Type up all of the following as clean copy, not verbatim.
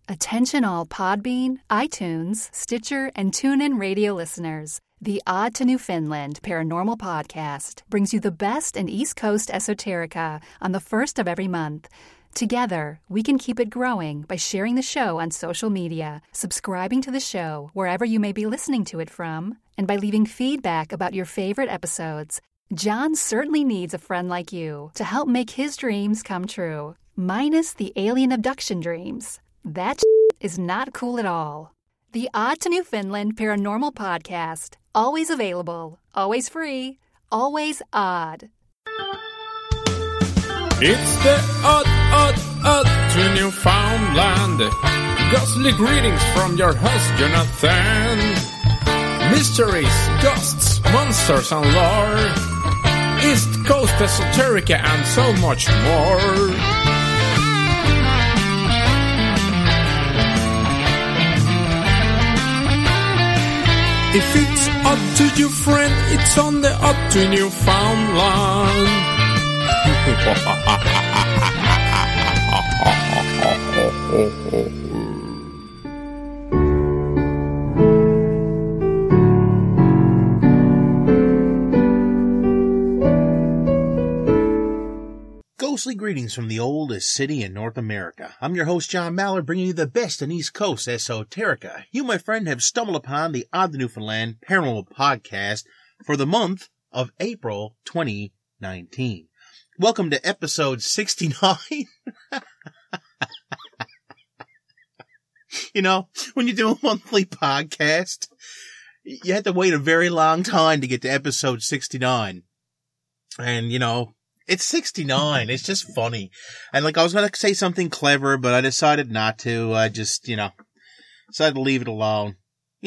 Attention all Podbean, iTunes, Stitcher, and TuneIn radio listeners. The Odd to Newfoundland Paranormal Podcast brings you the best in East Coast esoterica on the first of every month. Together, we can keep it growing by sharing the show on social media, subscribing to the show wherever you may be listening to it from, and by leaving feedback about your favorite episodes. John certainly needs a friend like you to help make his dreams come true, minus the alien abduction dreams. That is not cool at all. The Odd to Newfoundland Paranormal Podcast. Always available, always free, always odd. It's the Odd to Newfoundland. Ghostly greetings from your host, Jonathan. Mysteries, ghosts, monsters and lore. East Coast esoterica and so much more. If it's odd to your friend, it's on the Odd to Newfoundland. Ghostly greetings from the oldest city in North America. I'm your host, John Mallard, bringing you the best in East Coast esoterica. You, my friend, have stumbled upon the Odd to Newfoundland Paranormal Podcast for the month of April 2019. Welcome to episode 69. You know, when you do a monthly podcast, you have to wait a very long time to get to episode 69. And, you know, it's 69. It's just funny. And like, I was going to say something clever, but I decided not to. I just, decided to leave it alone.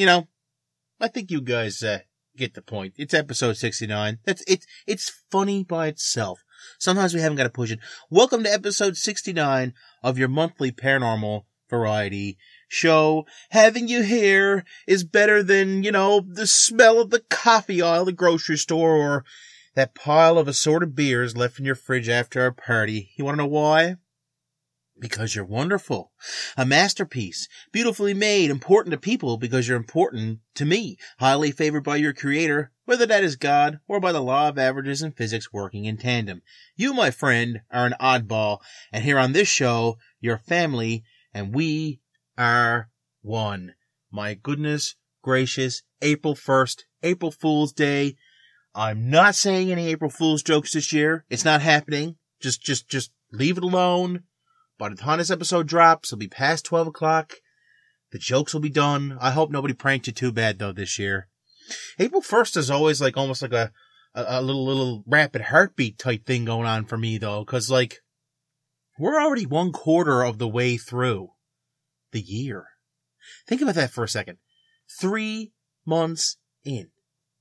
I think you guys, get the point. It's episode 69. It's funny by itself. Sometimes we haven't got to push it. Welcome to episode 69 of your monthly paranormal variety show. Having you here is better than, the smell of the coffee aisle at the grocery store or that pile of assorted beers left in your fridge after our party. You want to know why? Because you're wonderful. A masterpiece. Beautifully made. Important to people because you're important to me. Highly favored by your creator, whether that is God or by the law of averages and physics working in tandem. You, my friend, are an oddball. And here on this show, you're family, and we are one. My goodness gracious. April 1st. April Fool's Day. I'm not saying any April Fool's jokes this year. It's not happening. Just leave it alone. By the time this episode drops, it'll be past 12 o'clock. The jokes will be done. I hope nobody pranked you too bad, though, this year. April 1st is always almost like a little rapid heartbeat type thing going on for me, though. Cause we're already 1/4 of the way through the year. Think about that for a second. 3 months in.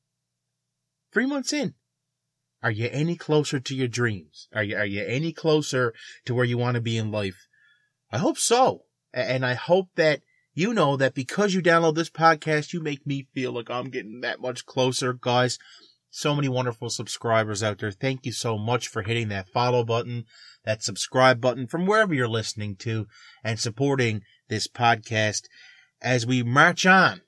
3 months in. Are you any closer to your dreams? Are you any closer to where you want to be in life? I hope so. And I hope that you know that because you download this podcast, you make me feel like I'm getting that much closer. Guys, so many wonderful subscribers out there. Thank you so much for hitting that follow button, that subscribe button from wherever you're listening to and supporting this podcast as we march on.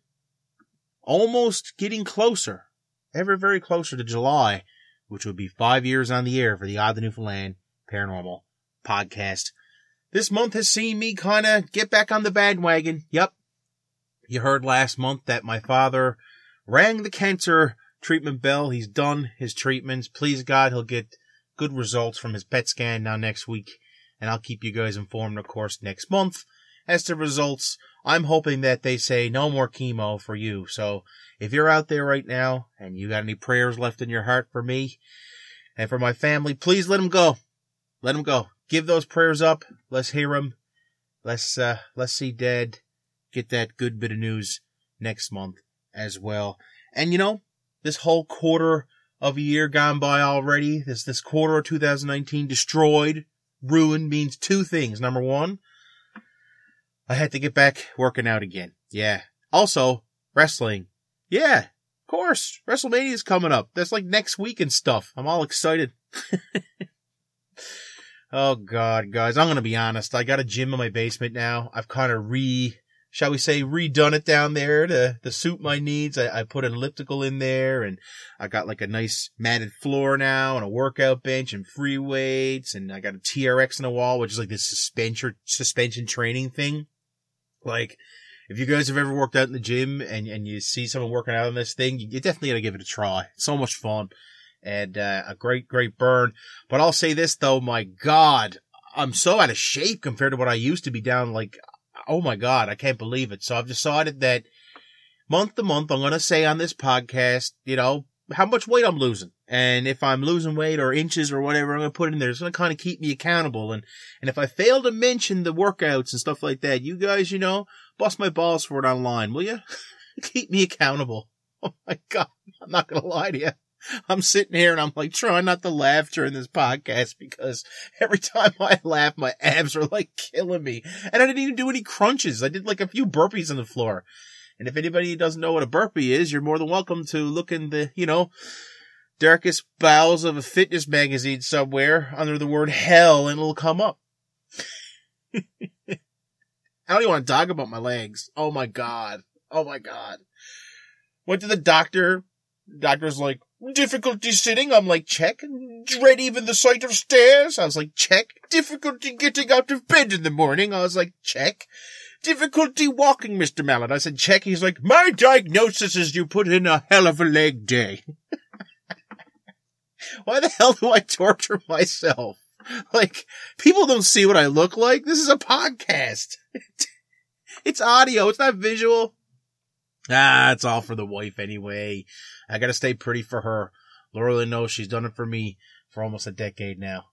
Almost getting closer. Ever very closer to July, which would be 5 years on the air for the Odd to Newfoundland Paranormal Podcast. This month has seen me kind of get back on the bandwagon. Yep. You heard last month that my father rang the cancer treatment bell. He's done his treatments. Please God, he'll get good results from his PET scan now next week. And I'll keep you guys informed, of course, next month as to results. I'm hoping that they say no more chemo for you. So if you're out there right now and you got any prayers left in your heart for me and for my family, please let them go. Let them go. Give those prayers up. Let's hear them. Let's see Dad get that good bit of news next month as well. And this whole quarter of a year gone by already, this quarter of 2019 destroyed, ruined, means two things. Number one, I had to get back working out again. Yeah. Also, wrestling. Yeah, of course. WrestleMania is coming up. That's next week and stuff. I'm all excited. Oh, God, guys, I'm going to be honest. I got a gym in my basement now. I've kind of redone it down there to suit my needs. I put an elliptical in there, and I got like a nice matted floor now and a workout bench and free weights, and I got a TRX in the wall, which is like this suspension training thing. Like, if you guys have ever worked out in the gym and you see someone working out on this thing, you definitely got to give it a try. It's so much fun. And a great burn. But I'll say this, though, my God, I'm so out of shape compared to what I used to be down. Like, oh, my God, I can't believe it. So I've decided that month to month, I'm going to say on this podcast, you know, how much weight I'm losing. And if I'm losing weight or inches or whatever, I'm going to put in there. It's going to kind of keep me accountable. And if I fail to mention the workouts and stuff like that, you guys, you know, bust my balls for it online, will you? Keep me accountable. Oh, my God, I'm not going to lie to you. I'm sitting here and I'm like trying not to laugh during this podcast because every time I laugh, my abs are like killing me. And I didn't even do any crunches. I did like a few burpees on the floor. And if anybody doesn't know what a burpee is, you're more than welcome to look in the, you know, darkest bowels of a fitness magazine somewhere under the word hell and it'll come up. I don't even want to talk about my legs. Oh my God. Oh my God. Went to the doctor. Doctor's like, difficulty sitting? I'm like, check. Dread even the sight of stairs? I was like, check. Difficulty getting out of bed in the morning? I was like, check. Difficulty walking, Mr. Mallet? I said, check. He's like, my diagnosis is you put in a hell of a leg day. Why the hell do I torture myself? Like, people don't see what I look like. This is a podcast. It's audio. It's not visual. It's all for the wife anyway. I gotta stay pretty for her. Laura knows she's done it for me for almost a decade now.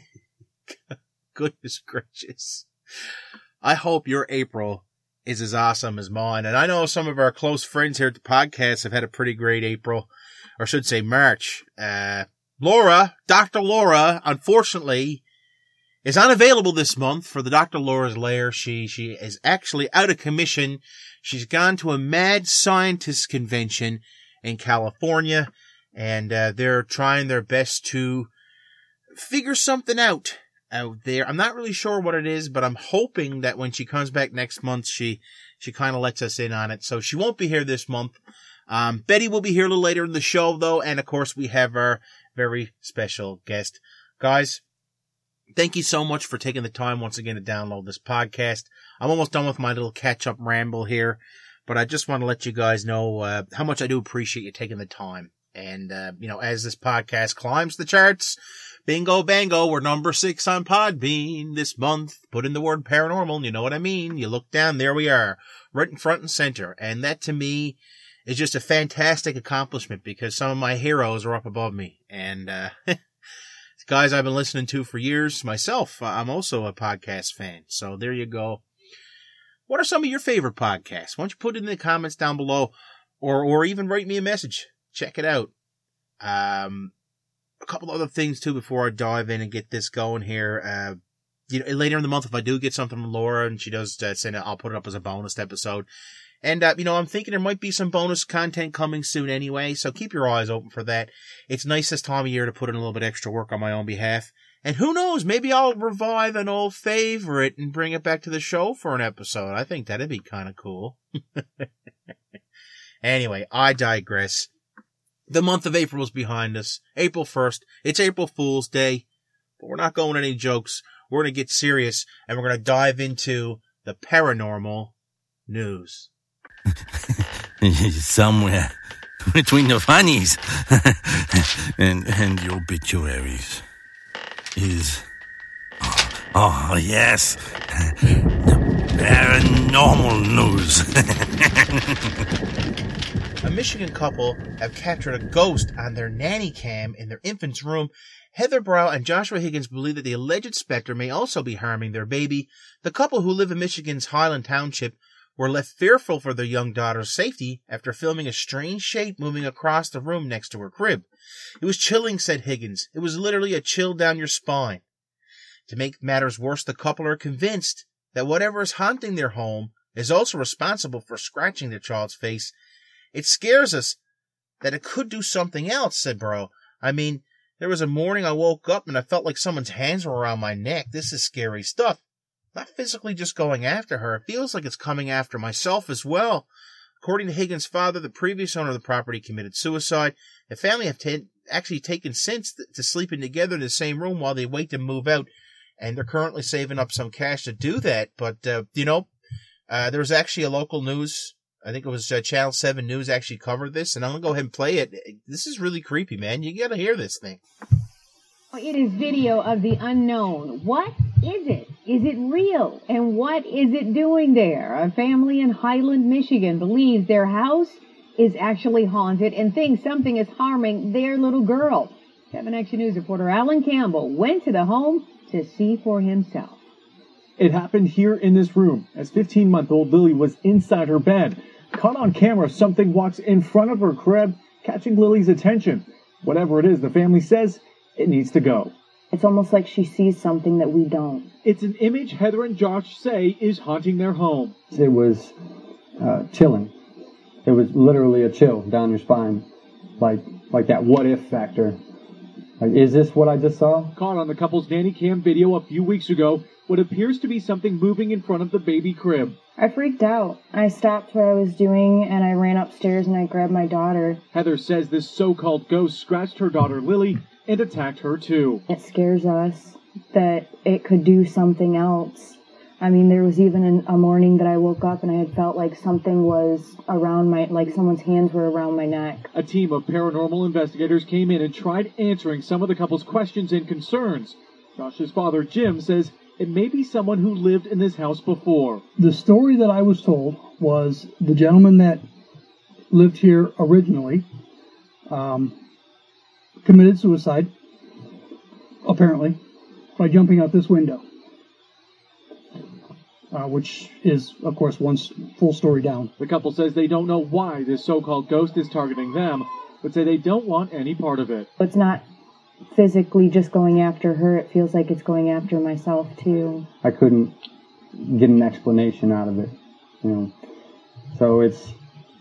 Goodness gracious. I hope your April is as awesome as mine. And I know some of our close friends here at the podcast have had a pretty great April, or I should say March. Laura, Dr. Laura, unfortunately, is unavailable this month for the Dr. Laura's Lair. She is actually out of commission. She's gone to a mad scientist convention in California, and they're trying their best to figure something out there. I'm not really sure what it is, but I'm hoping that when she comes back next month, she kind of lets us in on it. So she won't be here this month. Betty will be here a little later in the show, though, and of course we have our very special guest. Guys, thank you so much for taking the time once again to download this podcast. I'm almost done with my little catch-up ramble here, but I just want to let you guys know how much I do appreciate you taking the time. And, you know, as this podcast climbs the charts, bingo bango, we're number 6 on Podbean this month. Put in the word paranormal, and you know what I mean. You look down, there we are, right in front and center. And that to me is just a fantastic accomplishment because some of my heroes are up above me. And, guys I've been listening to for years myself. I'm also a podcast fan. So there you go. What are some of your favorite podcasts? Why don't you put it in the comments down below or even write me a message. Check it out. A couple other things too before I dive in and get this going here. You know, later in the month, if I do get something from Laura and she does send it, I'll put it up as a bonus episode. And, you know, I'm thinking there might be some bonus content coming soon anyway, so keep your eyes open for that. It's nice this time of year to put in a little bit extra work on my own behalf. And who knows, maybe I'll revive an old favorite and bring it back to the show for an episode. I think that'd be kind of cool. Anyway, I digress. The month of April is behind us. April 1st. It's April Fool's Day. But we're not going any jokes. We're going to get serious, and we're going to dive into the paranormal news. Somewhere between the funnies and the obituaries is, oh yes, the paranormal news. A Michigan couple have captured a ghost on their nanny cam in their infant's room. Heather Brow and Joshua Higgins believe that the alleged specter may also be harming their baby. The couple, who live in Michigan's Highland Township, were left fearful for their young daughter's safety after filming a strange shape moving across the room next to her crib. It was chilling, said Higgins. It was literally a chill down your spine. To make matters worse, the couple are convinced that whatever is haunting their home is also responsible for scratching their child's face. It scares us that it could do something else, said Burrow. I mean, There was a morning I woke up and I felt like someone's hands were around my neck. This is scary stuff. Not physically just going after her. It feels like it's coming after myself as well. According to Higgins' father, the previous owner of the property committed suicide. The family have actually taken since to sleeping together in the same room while they wait to move out. And they're currently saving up some cash to do that. But, there was actually a local news, I think it was Channel 7 News actually covered this. And I'm going to go ahead and play it. This is really creepy, man. You got to hear this thing. It is video of the unknown. What is it? Is it real? And what is it doing there? A family in Highland, Michigan believes their house is actually haunted and thinks something is harming their little girl. 7 Action News reporter Alan Campbell went to the home to see for himself. It happened here in this room as 15-month-old Lily was inside her bed. Caught on camera, something walks in front of her crib, catching Lily's attention. Whatever it is, the family says it needs to go. It's almost like she sees something that we don't. It's an image Heather and Josh say is haunting their home. It was chilling. It was literally a chill down your spine, like that what-if factor. Like, is this what I just saw? Caught on the couple's nanny cam video a few weeks ago, what appears to be something moving in front of the baby crib. I freaked out. I stopped what I was doing and I ran upstairs and I grabbed my daughter. Heather says this so-called ghost scratched her daughter Lily and attacked her too. It scares us that it could do something else. I mean, there was even a morning that I woke up and I had felt like something was around like someone's hands were around my neck. A team of paranormal investigators came in and tried answering some of the couple's questions and concerns. Josh's father, Jim, says it may be someone who lived in this house before. The story that I was told was the gentleman that lived here originally committed suicide, apparently, by jumping out this window. Which is, of course, one full story down. The couple says they don't know why this so-called ghost is targeting them, but say they don't want any part of it. It's not physically just going after her. It feels like it's going after myself, too. I couldn't get an explanation out of it, So it's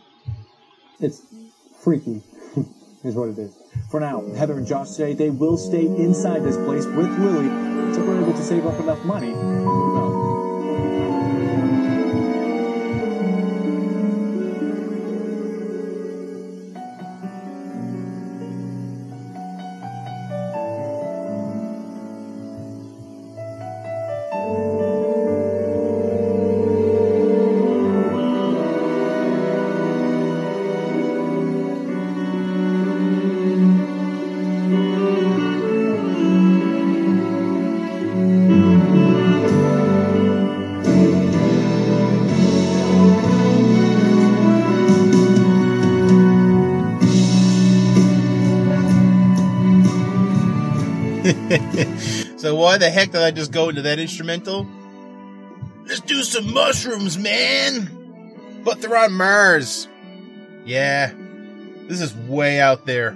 freaky, is what it is. For now, Heather and Josh say they will stay inside this place with Lily until they're able to save up enough money to move out. So why the heck did I just go into that instrumental? Let's do some mushrooms, man! But they're on Mars. Yeah, this is way out there.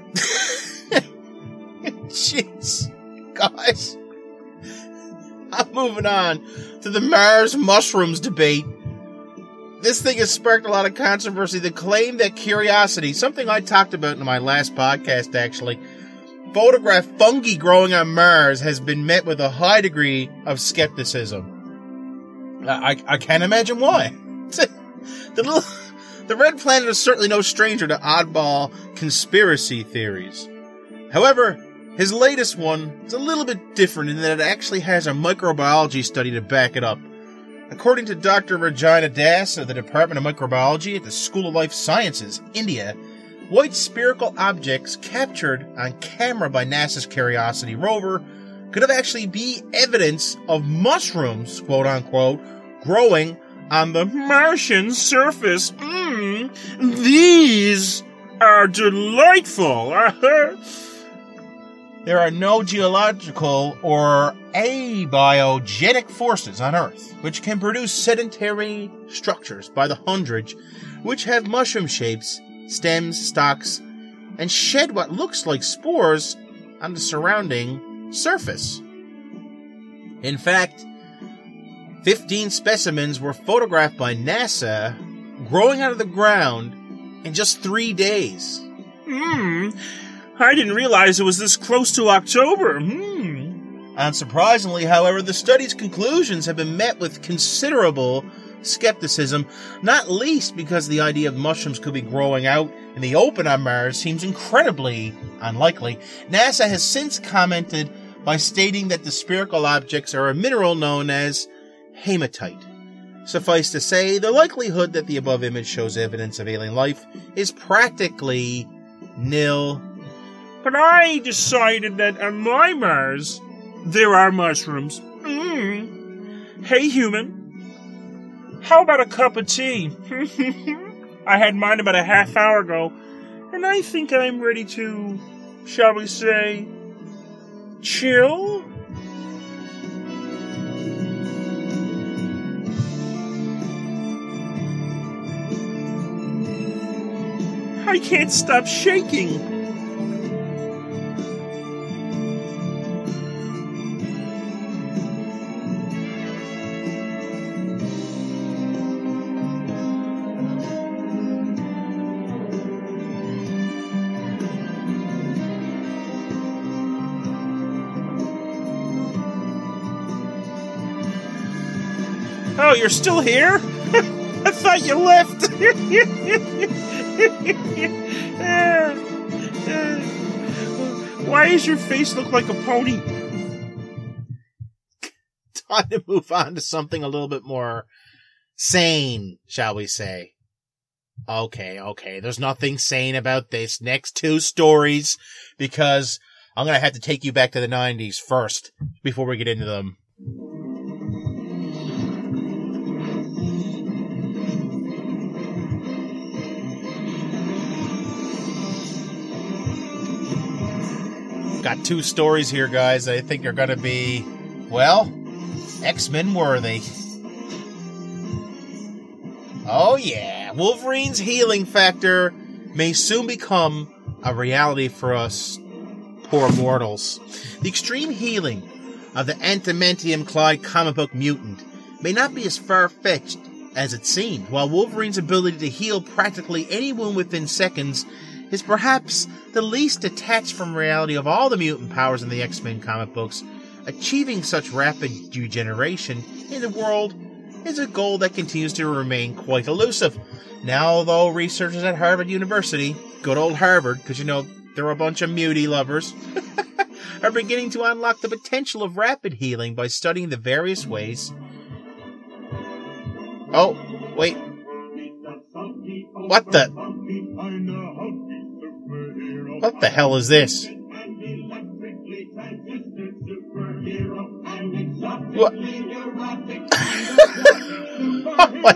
Jeez, guys. I'm moving on to the Mars mushrooms debate. This thing has sparked a lot of controversy. The claim that Curiosity, something I talked about in my last podcast actually, photographed fungi growing on Mars has been met with a high degree of skepticism. I can't imagine why. The Red Planet is certainly no stranger to oddball conspiracy theories. However, his latest one is a little bit different in that it actually has a microbiology study to back it up. According to Dr. Regina Das of the Department of Microbiology at the School of Life Sciences, India, white spherical objects captured on camera by NASA's Curiosity rover could have actually be evidence of mushrooms, quote unquote, growing on the Martian surface. These are delightful. There are no geological or abiogenic forces on Earth which can produce sedentary structures by the hundreds which have mushroom shapes, stems, stalks, and shed what looks like spores on the surrounding surface. In fact, 15 specimens were photographed by NASA growing out of the ground in just 3 days. I didn't realize it was this close to October. Unsurprisingly, however, the study's conclusions have been met with considerable skepticism, not least because the idea of mushrooms could be growing out in the open on Mars seems incredibly unlikely. NASA has since commented by stating that the spherical objects are a mineral known as hematite. Suffice to say, the likelihood that the above image shows evidence of alien life is practically nil. But I decided that on my Mars, there are mushrooms. Hey, human, how about a cup of tea? I had mine about a half hour ago, and I think I'm ready to, shall we say, chill? I can't stop shaking. Oh, you're still here? I thought you left. Why does your face look like a pony? Time to move on to something a little bit more sane, shall we say. Okay. There's nothing sane about this next two stories because I'm going to have to take you back to the 90s first before we get into them. Got two stories here, guys. I think are going to be, well, X-Men worthy. Oh yeah, Wolverine's healing factor may soon become a reality for us poor mortals. The extreme healing of the Adamantium Clyde comic book mutant may not be as far-fetched as it seemed, while Wolverine's ability to heal practically any wound within seconds is perhaps the least detached from reality of all the mutant powers in the X-Men comic books. Achieving such rapid regeneration in the world is a goal that continues to remain quite elusive. Now, though, researchers at Harvard University, good old Harvard, because you know, they're a bunch of mutie lovers, are beginning to unlock the potential of rapid healing by studying the various ways. Oh, wait. What the hell is this? What? Oh my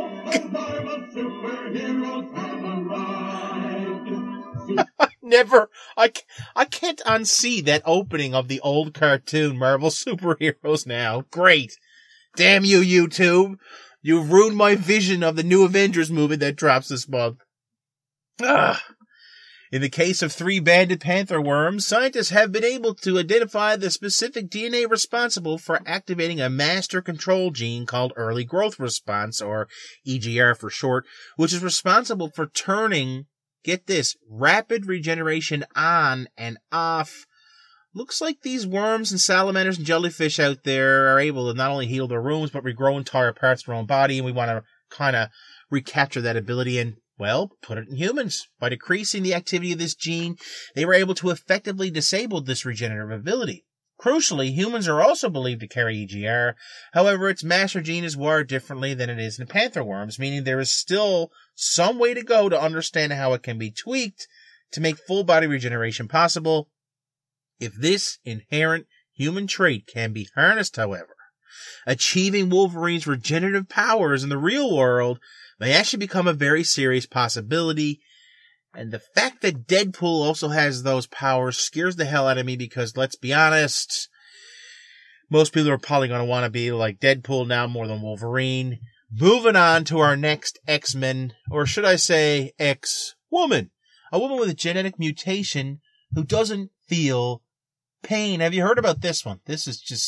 God. Never. I can't unsee that opening of the old cartoon Marvel superheroes now. Great. Damn you, YouTube. You've ruined my vision of the new Avengers movie that drops this month. Ugh. In the case of 3 banded panther worms, scientists have been able to identify the specific DNA responsible for activating a master control gene called early growth response, or EGR for short, which is responsible for turning, get this, rapid regeneration on and off. Looks like these worms and salamanders and jellyfish out there are able to not only heal their wounds, but regrow entire parts of their own body, and we want to kind of recapture that ability and, well, put it in humans. By decreasing the activity of this gene, they were able to effectively disable this regenerative ability. Crucially, humans are also believed to carry EGR. However, its master gene is wired differently than it is in panther worms, meaning there is still some way to go to understand how it can be tweaked to make full body regeneration possible. If this inherent human trait can be harnessed, however, achieving Wolverine's regenerative powers in the real world may actually become a very serious possibility. And the fact that Deadpool also has those powers scares the hell out of me because, let's be honest, most people are probably going to want to be like Deadpool now more than Wolverine. Moving on to our next X-Men, or should I say X-Woman. A woman with a genetic mutation who doesn't feel pain. Have you heard about this one? This is just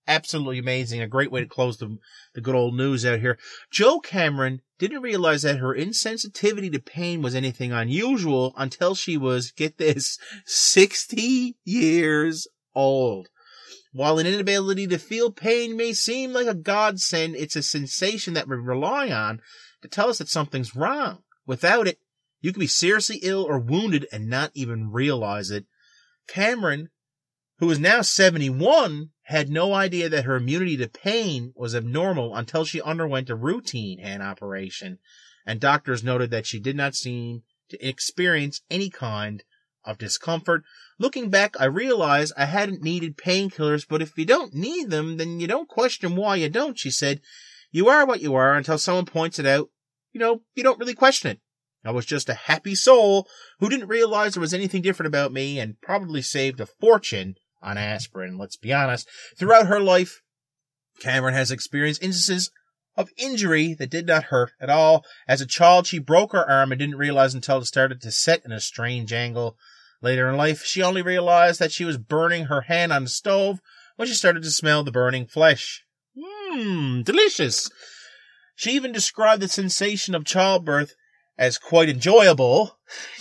absolutely amazing. A great way to close the good old news out here. Jo Cameron didn't realize that her insensitivity to pain was anything unusual until she was, get this, 60 years old. While an inability to feel pain may seem like a godsend, it's a sensation that we rely on to tell us that something's wrong. Without it, you can be seriously ill or wounded and not even realize it. Cameron, who is now 71, had no idea that her immunity to pain was abnormal until she underwent a routine hand operation, and doctors noted that she did not seem to experience any kind of discomfort. Looking back, I realized I hadn't needed painkillers, but if you don't need them, then you don't question why you don't, she said. You are what you are until someone points it out. You don't really question it. I was just a happy soul who didn't realize there was anything different about me and probably saved a fortune on aspirin. Let's be honest. Throughout her life, Cameron has experienced instances of injury that did not hurt at all. As a child, she broke her arm and didn't realize until it started to set in a strange angle. Later in life, she only realized that she was burning her hand on the stove when she started to smell the burning flesh. Delicious. She even described the sensation of childbirth as quite enjoyable.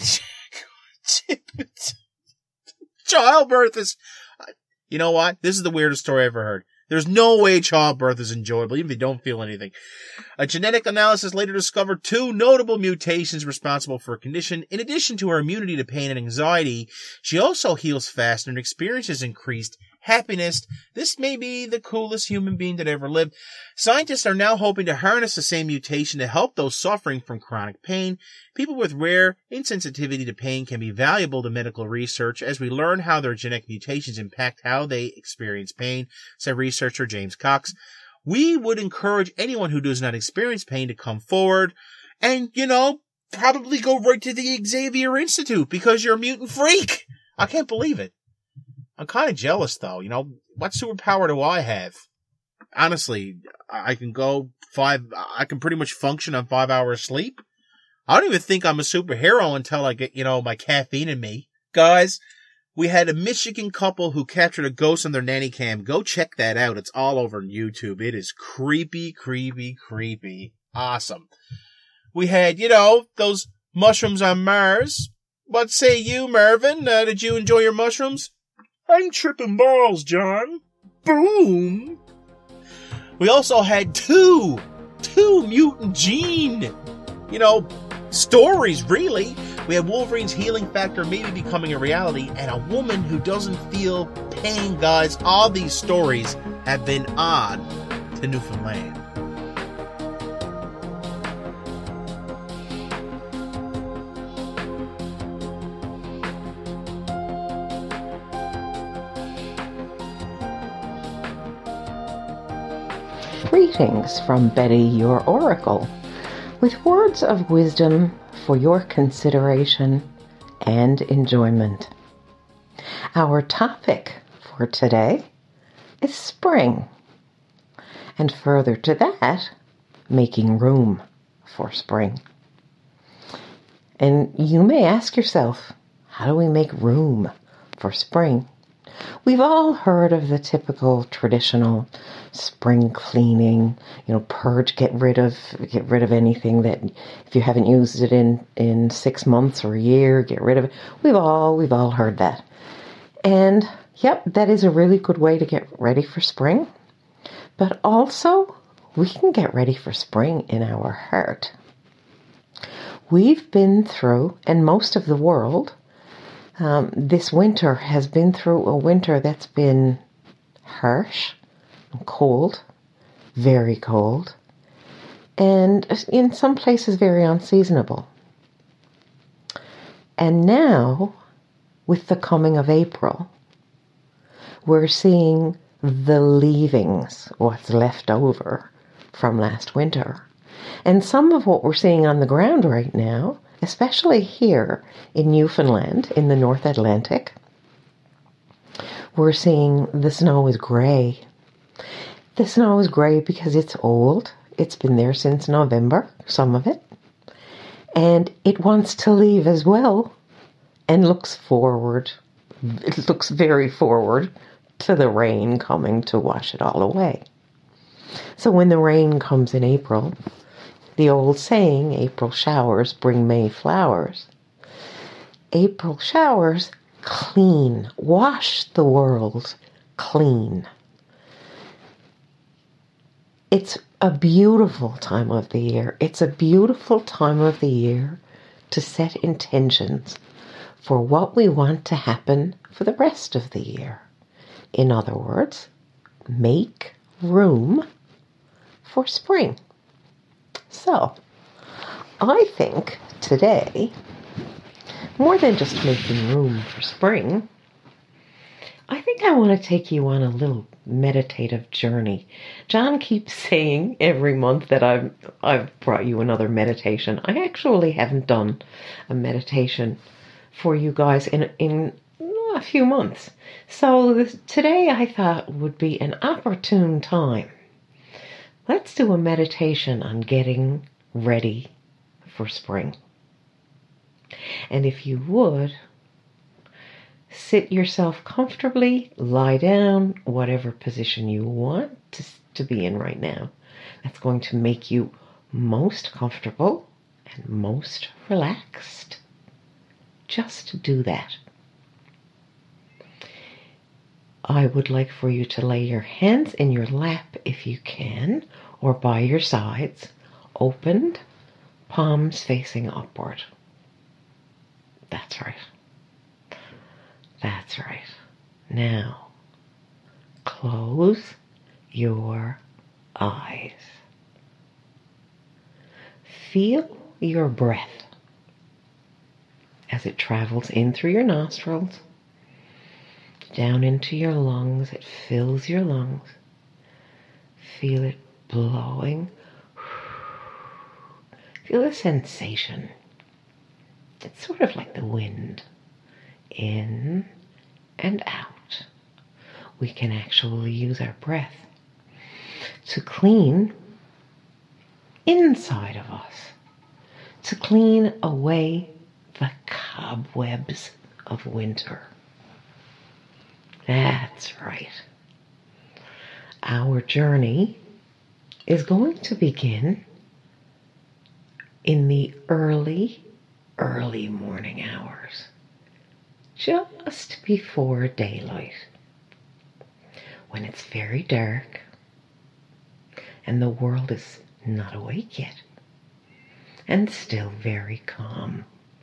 Childbirth is... You know what? This is the weirdest story I ever heard. There's no way childbirth is enjoyable, even if you don't feel anything. A genetic analysis later discovered 2 notable mutations responsible for a condition. In addition to her immunity to pain and anxiety, she also heals faster and experiences increased happiness. This may be the coolest human being that ever lived. Scientists are now hoping to harness the same mutation to help those suffering from chronic pain. People with rare insensitivity to pain can be valuable to medical research as we learn how their genetic mutations impact how they experience pain, said researcher James Cox. We would encourage anyone who does not experience pain to come forward and, probably go right to the Xavier Institute because you're a mutant freak. I can't believe it. I'm kind of jealous, though. What superpower do I have? Honestly, I can pretty much function on 5 hours sleep. I don't even think I'm a superhero until I get, my caffeine in me. Guys, we had a Michigan couple who captured a ghost on their nanny cam. Go check that out. It's all over YouTube. It is creepy, creepy, creepy. Awesome. We had, those mushrooms on Mars. What say you, Mervin? Did you enjoy your mushrooms? I'm tripping balls, John. Boom! We also had two mutant gene, stories, really. We had Wolverine's healing factor maybe becoming a reality, and a woman who doesn't feel pain, guys. All these stories have been odd to Newfoundland. Greetings from Betty, your oracle, with words of wisdom for your consideration and enjoyment. Our topic for today is spring, and further to that, making room for spring. And you may ask yourself, how do we make room for spring? We've all heard of the typical traditional spring cleaning, purge, get rid of anything that if you haven't used it in 6 months or a year, get rid of it. We've all heard that. And yep, that is a really good way to get ready for spring. But also, we can get ready for spring in our heart. We've been through, and most of the world, this winter has been through a winter that's been harsh, cold, very cold, and in some places very unseasonable. And now, with the coming of April, we're seeing the leavings, what's left over from last winter. And some of what we're seeing on the ground right now, especially here in Newfoundland, in the North Atlantic, we're seeing the snow is gray. The snow is gray because it's old. It's been there since November, some of it. And it wants to leave as well and looks forward. It looks very forward to the rain coming to wash it all away. So when the rain comes in April, the old saying, April showers bring May flowers, April showers clean, wash the world clean. It's a beautiful time of the year. It's a beautiful time of the year to set intentions for what we want to happen for the rest of the year. In other words, make room for spring. So, I think today, more than just making room for spring, I think I want to take you on a little meditative journey. John keeps saying every month that I've brought you another meditation. I actually haven't done a meditation for you guys in a few months. So today I thought would be an opportune time. Let's do a meditation on getting ready for spring. And if you would, sit yourself comfortably, lie down, whatever position you want to be in right now. That's going to make you most comfortable and most relaxed. Just do that. I would like for you to lay your hands in your lap if you can, or by your sides, opened, palms facing upward. That's right. That's right. Now, close your eyes. Feel your breath as it travels in through your nostrils, down into your lungs. It fills your lungs. Feel it blowing. Feel the sensation. It's sort of like the wind. In and out. We can actually use our breath to clean inside of us, to clean away the cobwebs of winter. That's right. Our journey is going to begin in the early morning hours, just before daylight, when it's very dark and the world is not awake yet and still very calm.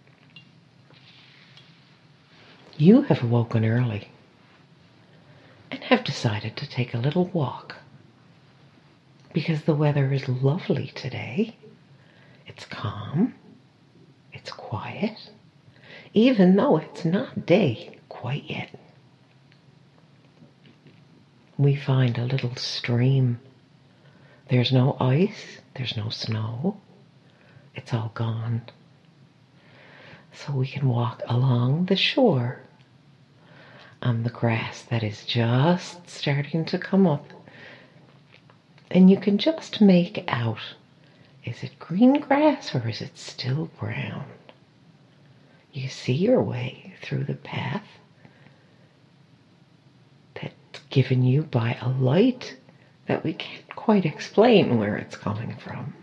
You have woken early and have decided to take a little walk because the weather is lovely today. It's calm, it's quiet, even though it's not day quite yet. We find a little stream. There's no ice, there's no snow. It's all gone. So we can walk along the shore on the grass that is just starting to come up. And you can just make out, is it green grass or is it still brown? You see your way through the path that's given you by a light that we can't quite explain where it's coming from.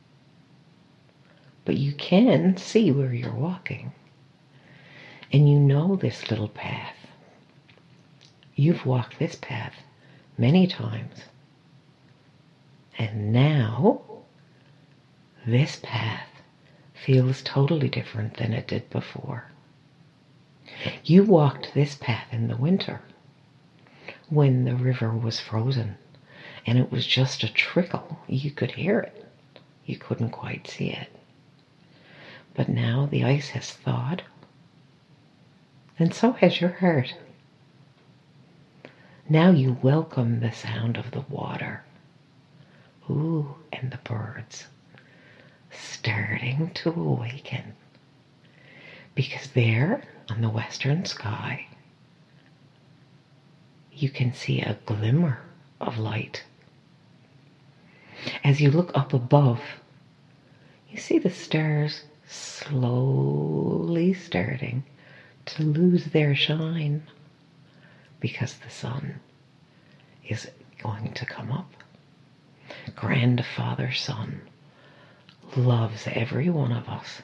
But you can see where you're walking. And you know this little path. You've walked this path many times. And now, this path feels totally different than it did before. You walked this path in the winter when the river was frozen and it was just a trickle. You could hear it. You couldn't quite see it. But now the ice has thawed, and so has your heart. Now you welcome the sound of the water. Ooh, and the birds starting to awaken. Because there, on the western sky, you can see a glimmer of light. As you look up above, you see the stars slowly starting to lose their shine. because the sun is going to come up. Grandfather Sun loves every one of us,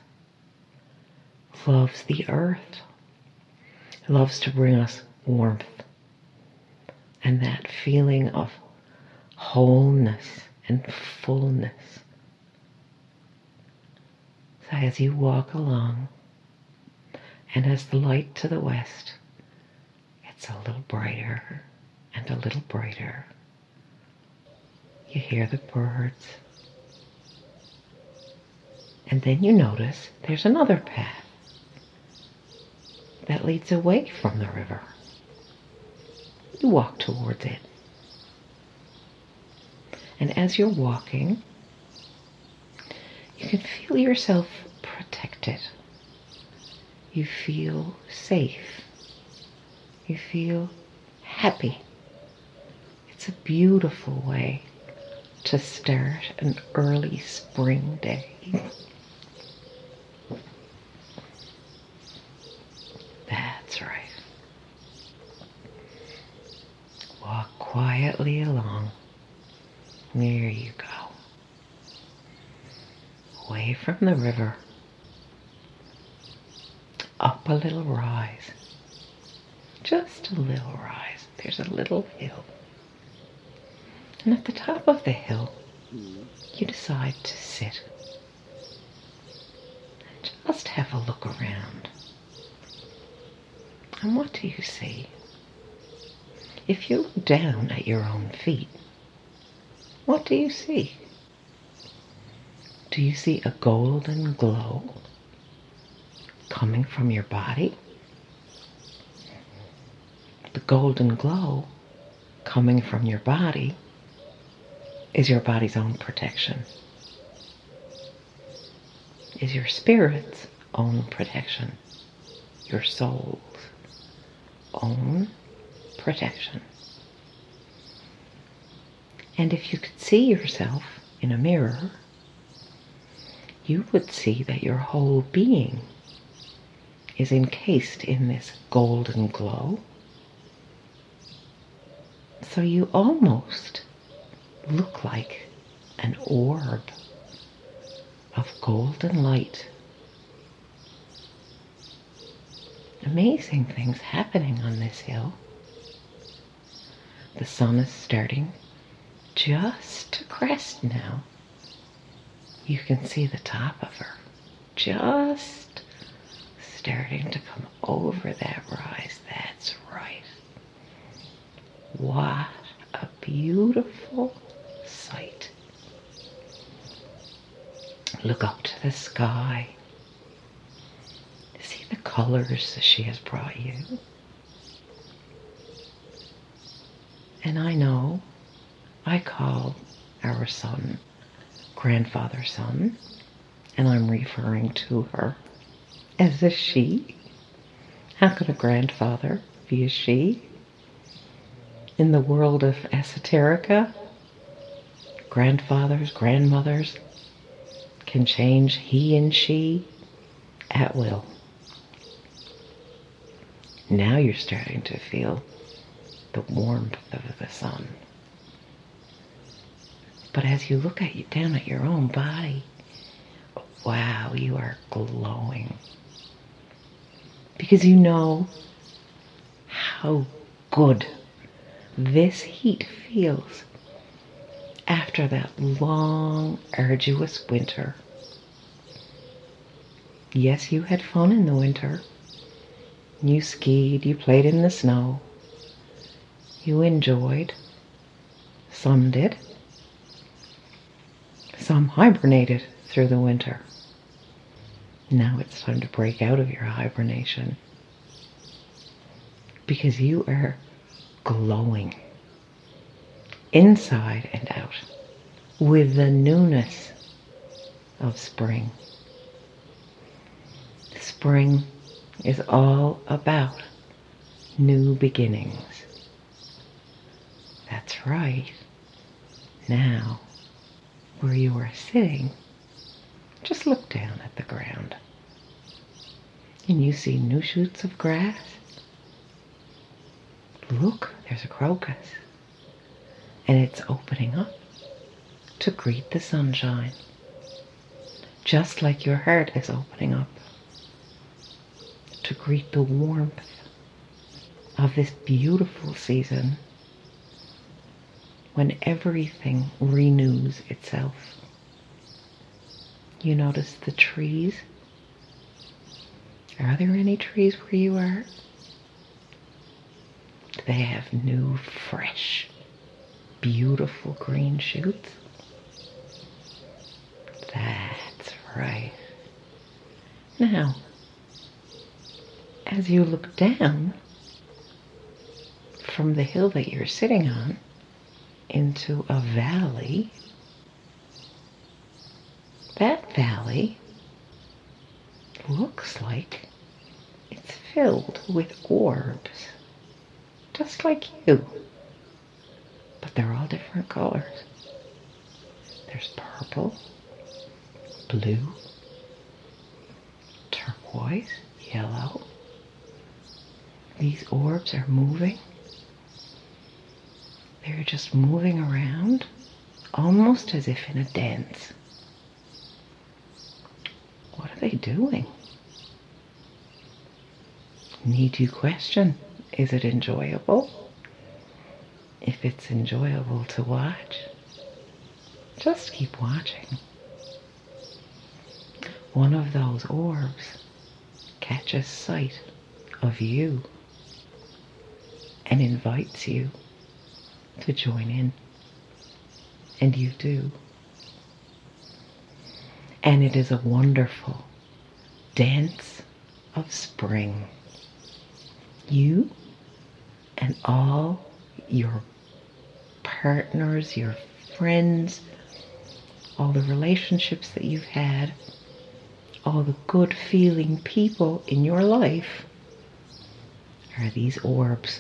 loves the earth, loves to bring us warmth and that feeling of wholeness and fullness. So as you walk along, and as the light to the west gets a little brighter and a little brighter, you hear the birds. And then you notice there's another path that leads away from the river. You walk towards it. And as you're walking, you can feel yourself protected. You feel safe. You feel happy. It's a beautiful way to start an early spring day. That's right. Walk quietly along. There you go. Away from the river. Up a little rise. Just a little rise. There's a little hill. And at the top of the hill, you decide to sit. And just have a look around. And what do you see? If you look down at your own feet, what do you see? Do you see a golden glow coming from your body? The golden glow coming from your body is your body's own protection, is your spirit's own protection, your soul's own protection. And if you could see yourself in a mirror, you would see that your whole being is encased in this golden glow. So you almost look like an orb of golden light. Amazing things happening on this hill. The sun is starting just to crest now. You can see the top of her just starting to come over that rise. That's right. What a beautiful sight. Look up to the sky. See the colors that she has brought you. And I know I call our sun Grandfather Sun, and I'm referring to her as a she. How could a grandfather be a she? In the world of esoterica, grandfathers, grandmothers can change he and she at will. Now you're starting to feel the warmth of the sun. But as you look down at your own body, wow, you are glowing. Because you know how good this heat feels after that long, arduous winter. Yes, you had fun in the winter. You skied, you played in the snow. You enjoyed. Some did. Some hibernated through the winter. Now it's time to break out of your hibernation. Because you are glowing inside and out with the newness of spring. Spring is all about new beginnings. That's right. Now, where you are sitting, just look down at the ground. And you see new shoots of grass, Look, there's a crocus. And it's opening up to greet the sunshine. Just like your heart is opening up to greet the warmth of this beautiful season when everything renews itself. You notice the trees? Are there any trees where you are? Do they have new, fresh, beautiful green shoots? That's right. Now, as you look down from the hill that you're sitting on into a valley, that valley looks like it's filled with orbs, just like you, but they're all different colors. There's purple, blue, turquoise, yellow. These orbs are moving. They're just moving around, almost as if in a dance. What are they doing? Need you question, is it enjoyable? If it's enjoyable to watch, just keep watching. One of those orbs catches sight of you and invites you to join in. And you do. And it is a wonderful dance of spring. You and all your partners, your friends, all the relationships that you've had, all the good feeling people in your life are these orbs.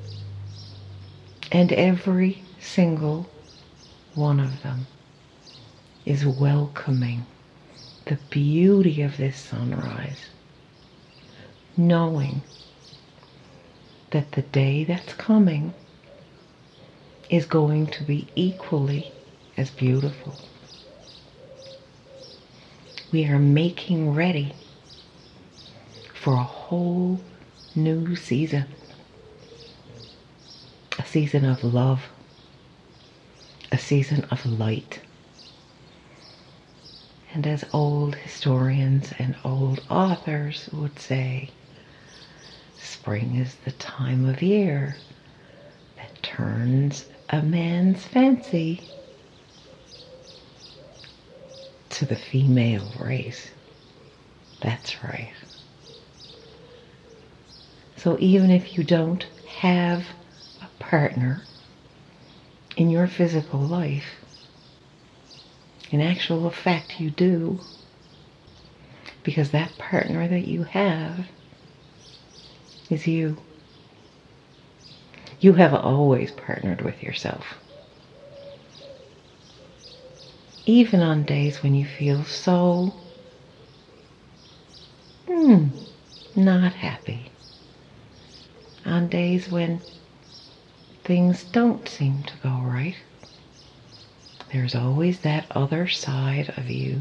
And every single one of them is welcoming the beauty of this sunrise, knowing that the day that's coming is going to be equally as beautiful. We are making ready for a whole new season. A season of love. A season of light. And as old historians and old authors would say, spring is the time of year that turns a man's fancy to the female race. That's right. So even if you don't have a partner in your physical life, in actual fact you do, because that partner that you have is you. You have always partnered with yourself. Even on days when you feel so not happy. On days when things don't seem to go right. There's always that other side of you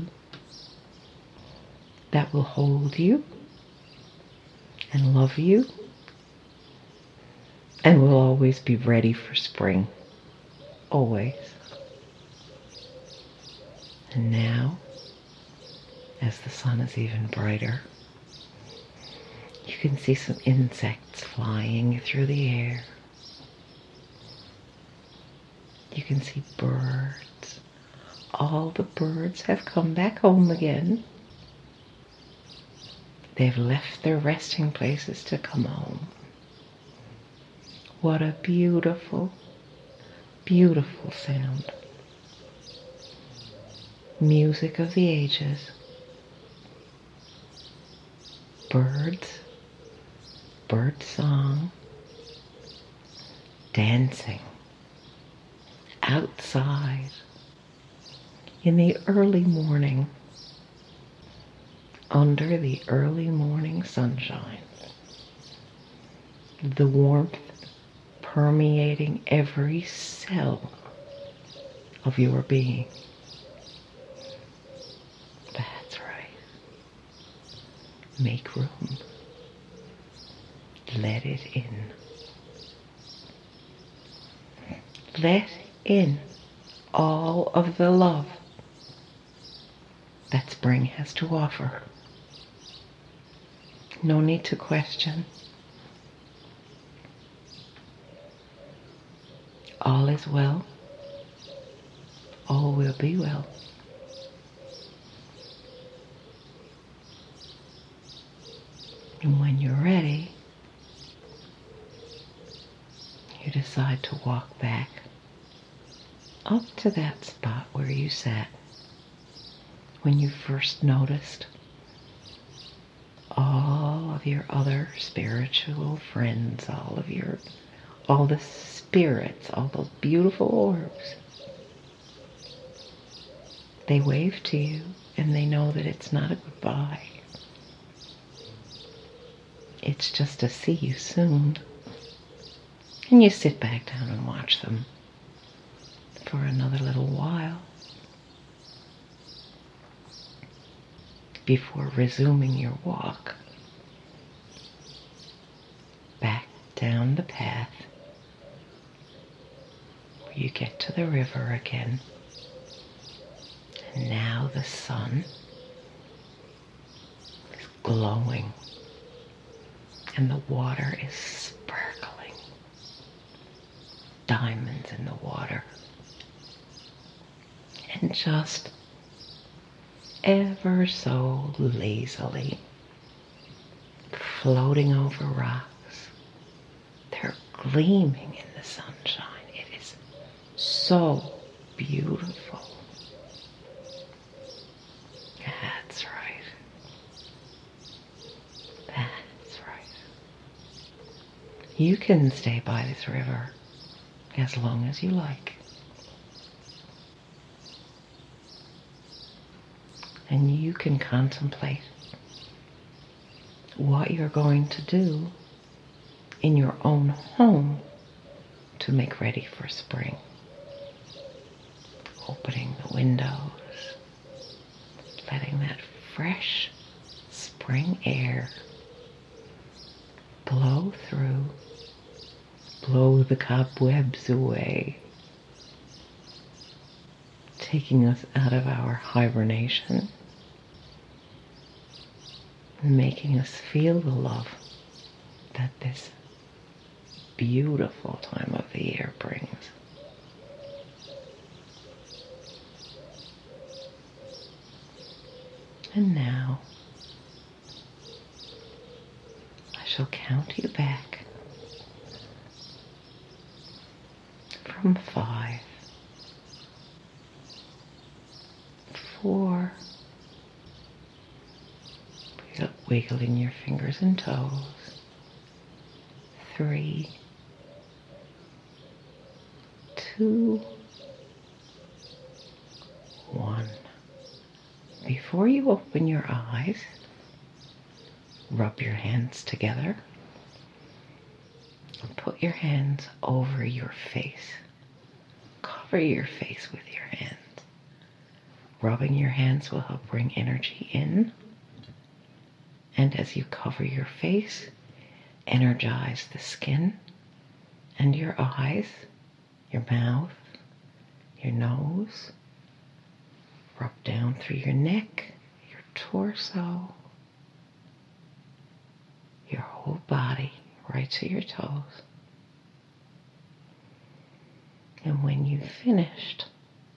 that will hold you and love you and will always be ready for spring. Always. And now, as the sun is even brighter, you can see some insects flying through the air. You can see birds. All the birds have come back home again. They've left their resting places to come home. What a beautiful, beautiful sound. Music of the ages. Birds, bird song, dancing, outside, in the early morning, under the early morning sunshine. The warmth permeating every cell of your being. That's right. Make room. Let it in. Let in all of the love that spring has to offer. No need to question. All is well. All will be well. And when you're ready, you decide to walk back up to that spot where you sat when you first noticed all of your other spiritual friends, all the spirits, all those beautiful orbs. They wave to you and they know that it's not a goodbye. It's just a see you soon. And you sit back down and watch them for another little while before resuming your walk back down the path where you get to the river again. And now the sun is glowing and the water is sparkling. Diamonds in the water. And just ever so lazily floating over rocks. They're gleaming in the sunshine. It is so beautiful. That's right. That's right. You can stay by this river as long as you like. And you can contemplate what you're going to do in your own home to make ready for spring. Opening the windows, letting that fresh spring air blow through, blow the cobwebs away, taking us out of our hibernation, making us feel the love that this beautiful time of the year brings. And now, I shall count you back from 5, 4, wiggling your fingers and toes, 3, 2, 1. Before you open your eyes, rub your hands together and put your hands over your face. Cover your face with your hands. Rubbing your hands will help bring energy in. And as you cover your face, energize the skin and your eyes, your mouth, your nose. Rub down through your neck, your torso, your whole body, right to your toes. And when you've finished,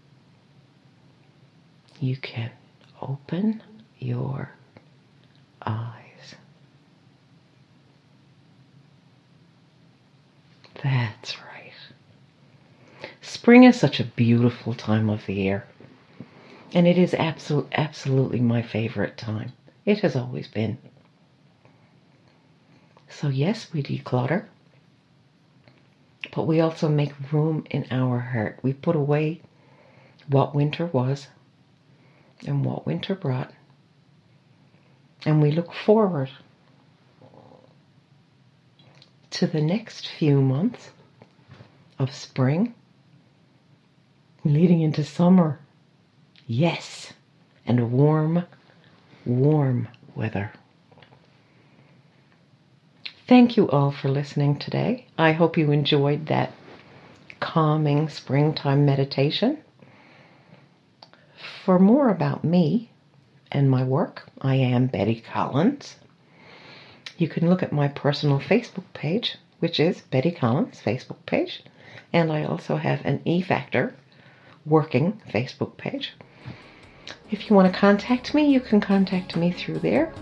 you can open your eyes. That's right. Spring is such a beautiful time of the year. And it is absolutely my favorite time. It has always been. So yes, we declutter. But we also make room in our heart. We put away what winter was and what winter brought. And we look forward to the next few months of spring, leading into summer. Yes, and warm, warm weather. Thank you all for listening today. I hope you enjoyed that calming springtime meditation. For more about me and my work, I am Betty Collins. You can look at my personal Facebook page, which is Betty Collins' Facebook page, and I also have an E-Factor working Facebook page. If you want to contact me, you can contact me through there.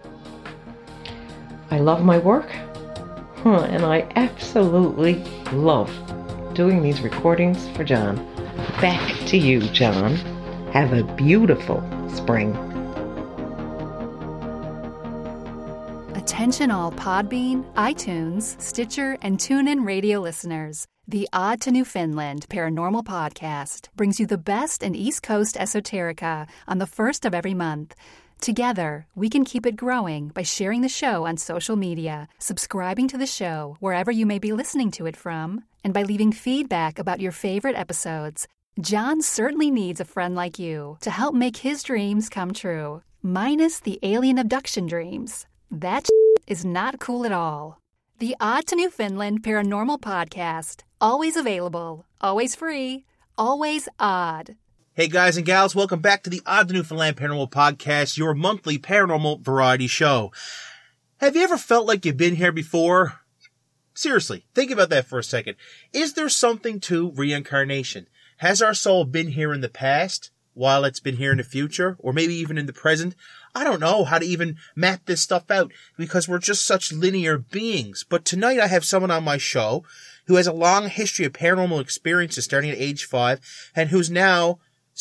I love my work, and I absolutely love doing these recordings for John. Back to you, John. Have a beautiful spring. Attention all Podbean, iTunes, Stitcher, and TuneIn radio listeners. The Odd to Newfoundland Paranormal Podcast brings you the best in East Coast esoterica on the first of every month. Together, we can keep it growing by sharing the show on social media, subscribing to the show wherever you may be listening to it from, and by leaving feedback about your favorite episodes. John certainly needs a friend like you to help make his dreams come true, minus the alien abduction dreams. That is not cool at all. The Odd to Newfoundland Paranormal Podcast. Always available, always free, always odd. Hey guys and gals, welcome back to the Odd to Newfoundland Paranormal Podcast, your monthly paranormal variety show. Have you ever felt like you've been here before? Seriously, think about that for a second. Is there something to reincarnation? Has our soul been here in the past, while it's been here in the future, or maybe even in the present? I don't know how to even map this stuff out because we're just such linear beings. But tonight I have someone on my show who has a long history of paranormal experiences starting at age 5 and who's now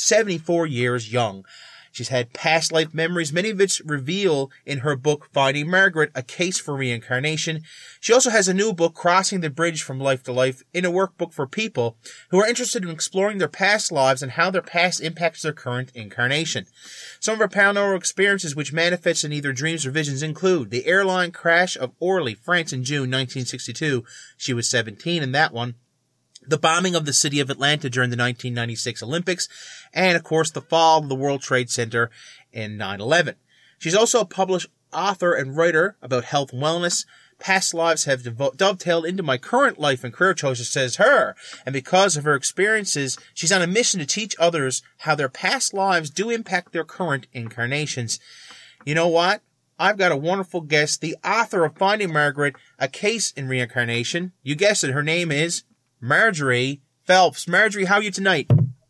74 years young. She's had past life memories, many of which reveal in her book, Finding Margaret, A Case for Reincarnation. She also has a new book, Crossing the Bridge from Life to Life, in a workbook for people who are interested in exploring their past lives and how their past impacts their current incarnation. Some of her paranormal experiences which manifest in either dreams or visions include the airline crash of Orly, France in June 1962. She was 17 in that one. The bombing of the city of Atlanta during the 1996 Olympics, and of course the fall of the World Trade Center in 9/11. She's also a published author and writer about health and wellness. Past lives have dovetailed into my current life and career choices, says her, and because of her experiences, she's on a mission to teach others how their past lives do impact their current incarnations. You know what? I've got a wonderful guest, the author of Finding Margaret, A Case in Reincarnation. You guessed it, her name is Marjorie Phelps. Marjorie, how are you tonight?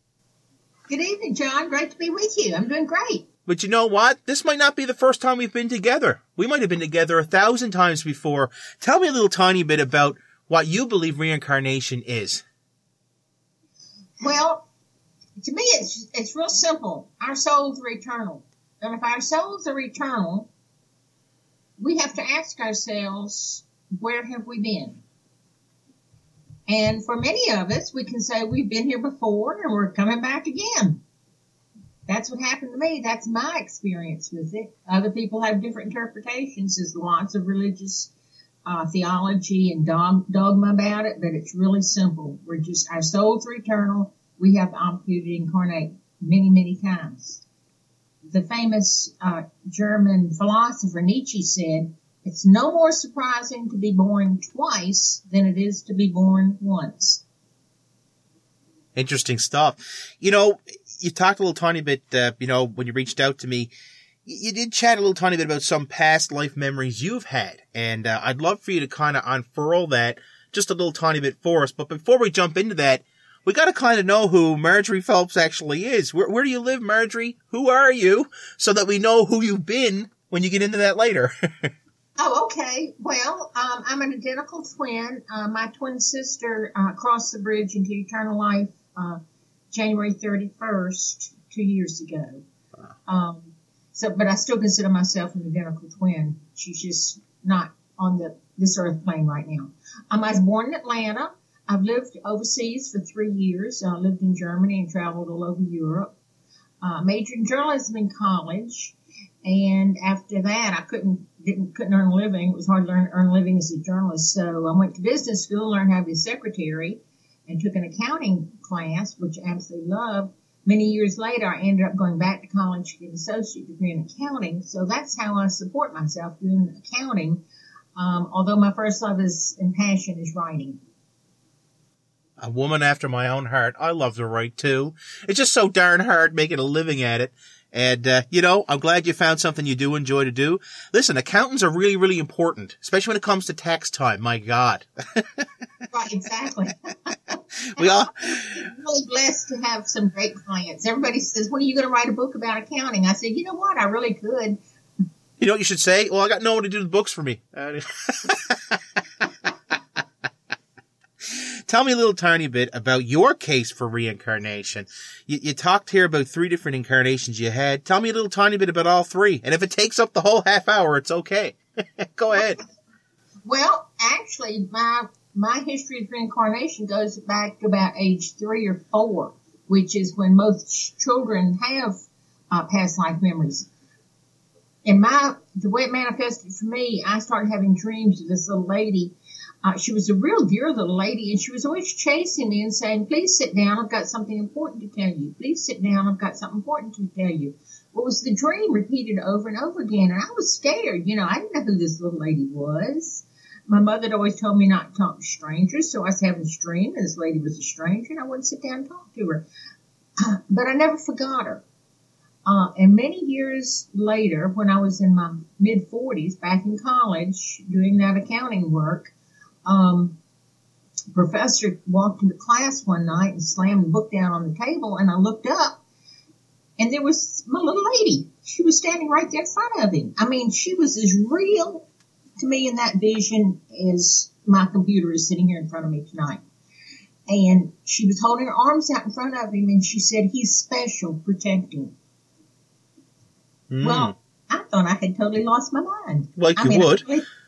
Good evening, John. Great to be with you. I'm doing great. But you know what? This might not be the first time we've been together. We might have been together 1,000 times before. Tell me a little tiny bit about what you believe reincarnation is. Well, to me, it's real simple. Our souls are eternal. And if our souls are eternal, we have to ask ourselves, where have we been? And for many of us, we can say we've been here before and we're coming back again. That's what happened to me. That's my experience with it. Other people have different interpretations. There's lots of religious theology and dogma about it, but it's really simple. Our souls are eternal. We have the opportunity to incarnate many, many times. The famous German philosopher Nietzsche said, "It's no more surprising to be born twice than it is to be born once." Interesting stuff. You know, you talked a little tiny bit, when you reached out to me, you did chat a little tiny bit about some past life memories you've had. And I'd love for you to kind of unfurl that just a little tiny bit for us. But before we jump into that, we got to kind of know who Marjorie Phelps actually is. Where do you live, Marjorie? Who are you? So that we know who you've been when you get into that later. Oh, okay. Well, I'm an identical twin. My twin sister crossed the bridge into eternal life January 31st, 2 years ago. But I still consider myself an identical twin. She's just not on this earth plane right now. I was born in Atlanta. I've lived overseas for 3 years. I lived in Germany and traveled all over Europe. Majored in journalism in college. And after that, I couldn't earn a living. It was hard to earn a living as a journalist. So I went to business school, learned how to be a secretary. and took an accounting class, which I absolutely loved. Many years later, I ended up going back to college to get an associate degree in accounting. So that's how I support myself, doing accounting, although my first love and passion is writing. A woman after my own heart. I love to write, too. It's just so darn hard making a living at it. And, I'm glad you found something you do enjoy to do. Listen, accountants are really, really important, especially when it comes to tax time. My God. Right, exactly. We all I'm really blessed to have some great clients. Everybody says, when are you going to write a book about accounting? I said, you know what? I really could. You know what you should say? Well, I got no one to do the books for me. Tell me a little tiny bit about your case for reincarnation. You talked here about 3 different incarnations you had. Tell me a little tiny bit about all 3. And if it takes up the whole half hour, it's okay. Go ahead. Well, actually, my history of reincarnation goes back to about age 3 or 4, which is when most children have past life memories. And the way it manifested for me, I started having dreams of this little lady. She was a real dear little lady, and she was always chasing me and saying, please sit down, I've got something important to tell you. Please sit down, I've got something important to tell you. Well, it was the dream repeated over and over again, and I was scared. I didn't know who this little lady was. My mother had always told me not to talk to strangers, so I was having this dream, and this lady was a stranger, and I wouldn't sit down and talk to her. But I never forgot her. And many years later, when I was in my mid-40s, back in college, doing that accounting work, professor walked into class one night and slammed the book down on the table, and I looked up, and there was my little lady. She was standing right there in front of him. I mean, she was as real to me in that vision as my computer is sitting here in front of me tonight. And she was holding her arms out in front of him, and she said, he's special, protect him. Well, I thought I had totally lost my mind. Like you would.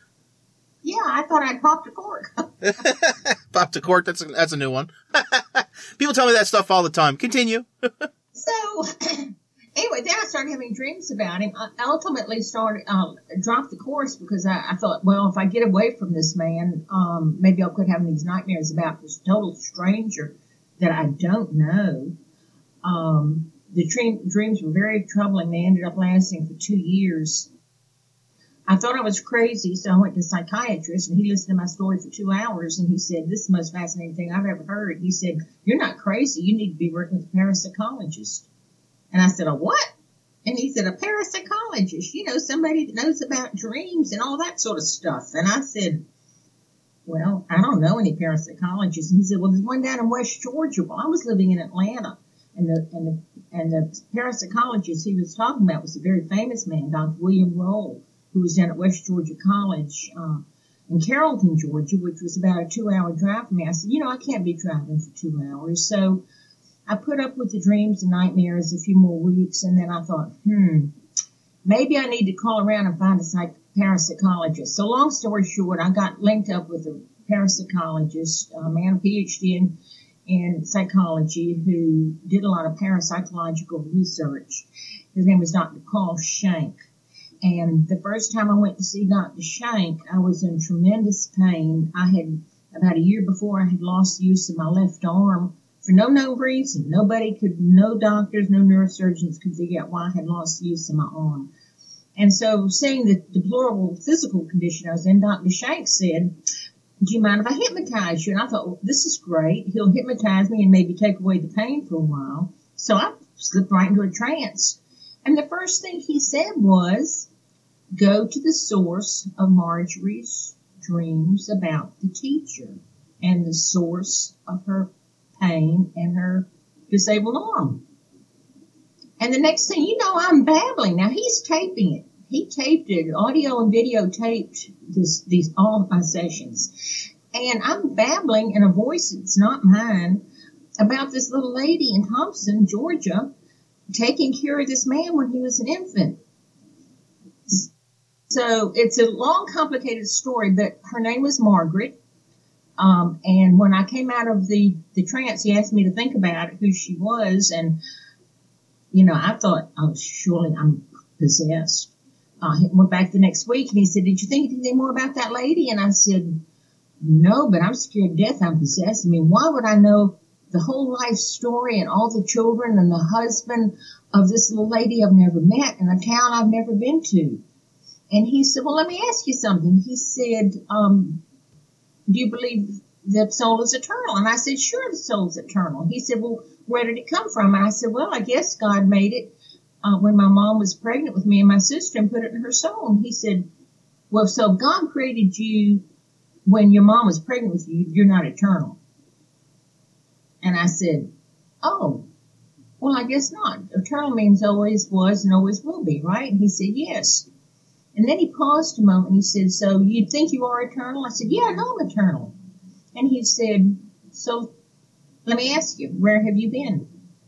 I thought I'd popped a cork. Popped a cork, that's a new one. People tell me that stuff all the time. Continue. So, anyway, then I started having dreams about him. I ultimately dropped the course because I thought, well, if I get away from this man, maybe I'll quit having these nightmares about this total stranger that I don't know. The dreams were very troubling. They ended up lasting for 2 years. I thought I was crazy, so I went to a psychiatrist, and he listened to my story for 2 hours, and he said, this is the most fascinating thing I've ever heard. He said, you're not crazy. You need to be working with a parapsychologist. And I said, a what? And he said, a parapsychologist, somebody that knows about dreams and all that sort of stuff. And I said, well, I don't know any parapsychologists. And he said, well, there's one down in West Georgia. Well, I was living in Atlanta. And the parapsychologist he was talking about was a very famous man, Dr. William Roll, who was down at West Georgia College in Carrollton, Georgia, which was about a 2-hour drive from me. I said, I can't be driving for 2 hours. So I put up with the dreams and nightmares a few more weeks, and then I thought, maybe I need to call around and find a parapsychologist. So long story short, I got linked up with a parapsychologist, a man, a PhD in psychology, who did a lot of parapsychological research. His name was Dr. Paul Shank. And the first time I went to see Dr. Shank, I was in tremendous pain. I had, about a year before, I had lost the use of my left arm for no known reason. No doctors, no neurosurgeons could figure out why I had lost the use of my arm. And so, seeing the deplorable physical condition I was in, Dr. Shank said, do you mind if I hypnotize you? And I thought, well, this is great. He'll hypnotize me and maybe take away the pain for a while. So I slipped right into a trance. And the first thing he said was, go to the source of Marjorie's dreams about the teacher and the source of her pain and her disabled arm. And the next thing you know, I'm babbling. Now, he's taping it. He taped it, audio and video taped all my sessions. And I'm babbling in a voice that's not mine about this little lady in Thompson, Georgia, taking care of this man when he was an infant. So it's a long, complicated story, but her name was Margaret. And when I came out of the trance, he asked me to think about who she was. And, I thought, oh, surely I'm possessed. He went back the next week and he said, did you think anything more about that lady? And I said, No, but I'm scared to death I'm possessed. I mean, why would I know the whole life story and all the children and the husband of this little lady I've never met in a town I've never been to? And he said, well, let me ask you something. He said, do you believe that soul is eternal? And I said, sure, the soul's eternal. He said, well, where did it come from? And I said, well, I guess God made it when my mom was pregnant with me and my sister and put it in her soul. And he said, well, so God created you when your mom was pregnant with you, you're not eternal. And I said, oh, well, I guess not. Eternal means always was and always will be, right? And he said, yes. And then he paused a moment and he said, so you think you are eternal? I said, yeah, I know I'm eternal. And he said, so let me ask you, where have you been?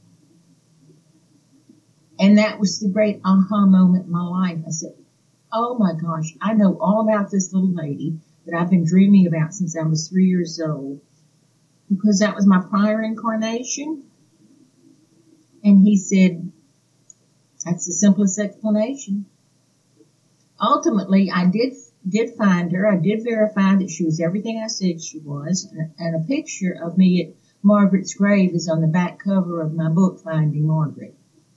And that was the great aha moment in my life. I said, oh my gosh, I know all about this little lady that I've been dreaming about since I was 3 years old, because that was my prior incarnation. And he said, that's the simplest explanation. Ultimately, I did find her. I did verify that she was everything I said she was, and a picture of me at Margaret's grave is on the back cover of my book, Finding Margaret.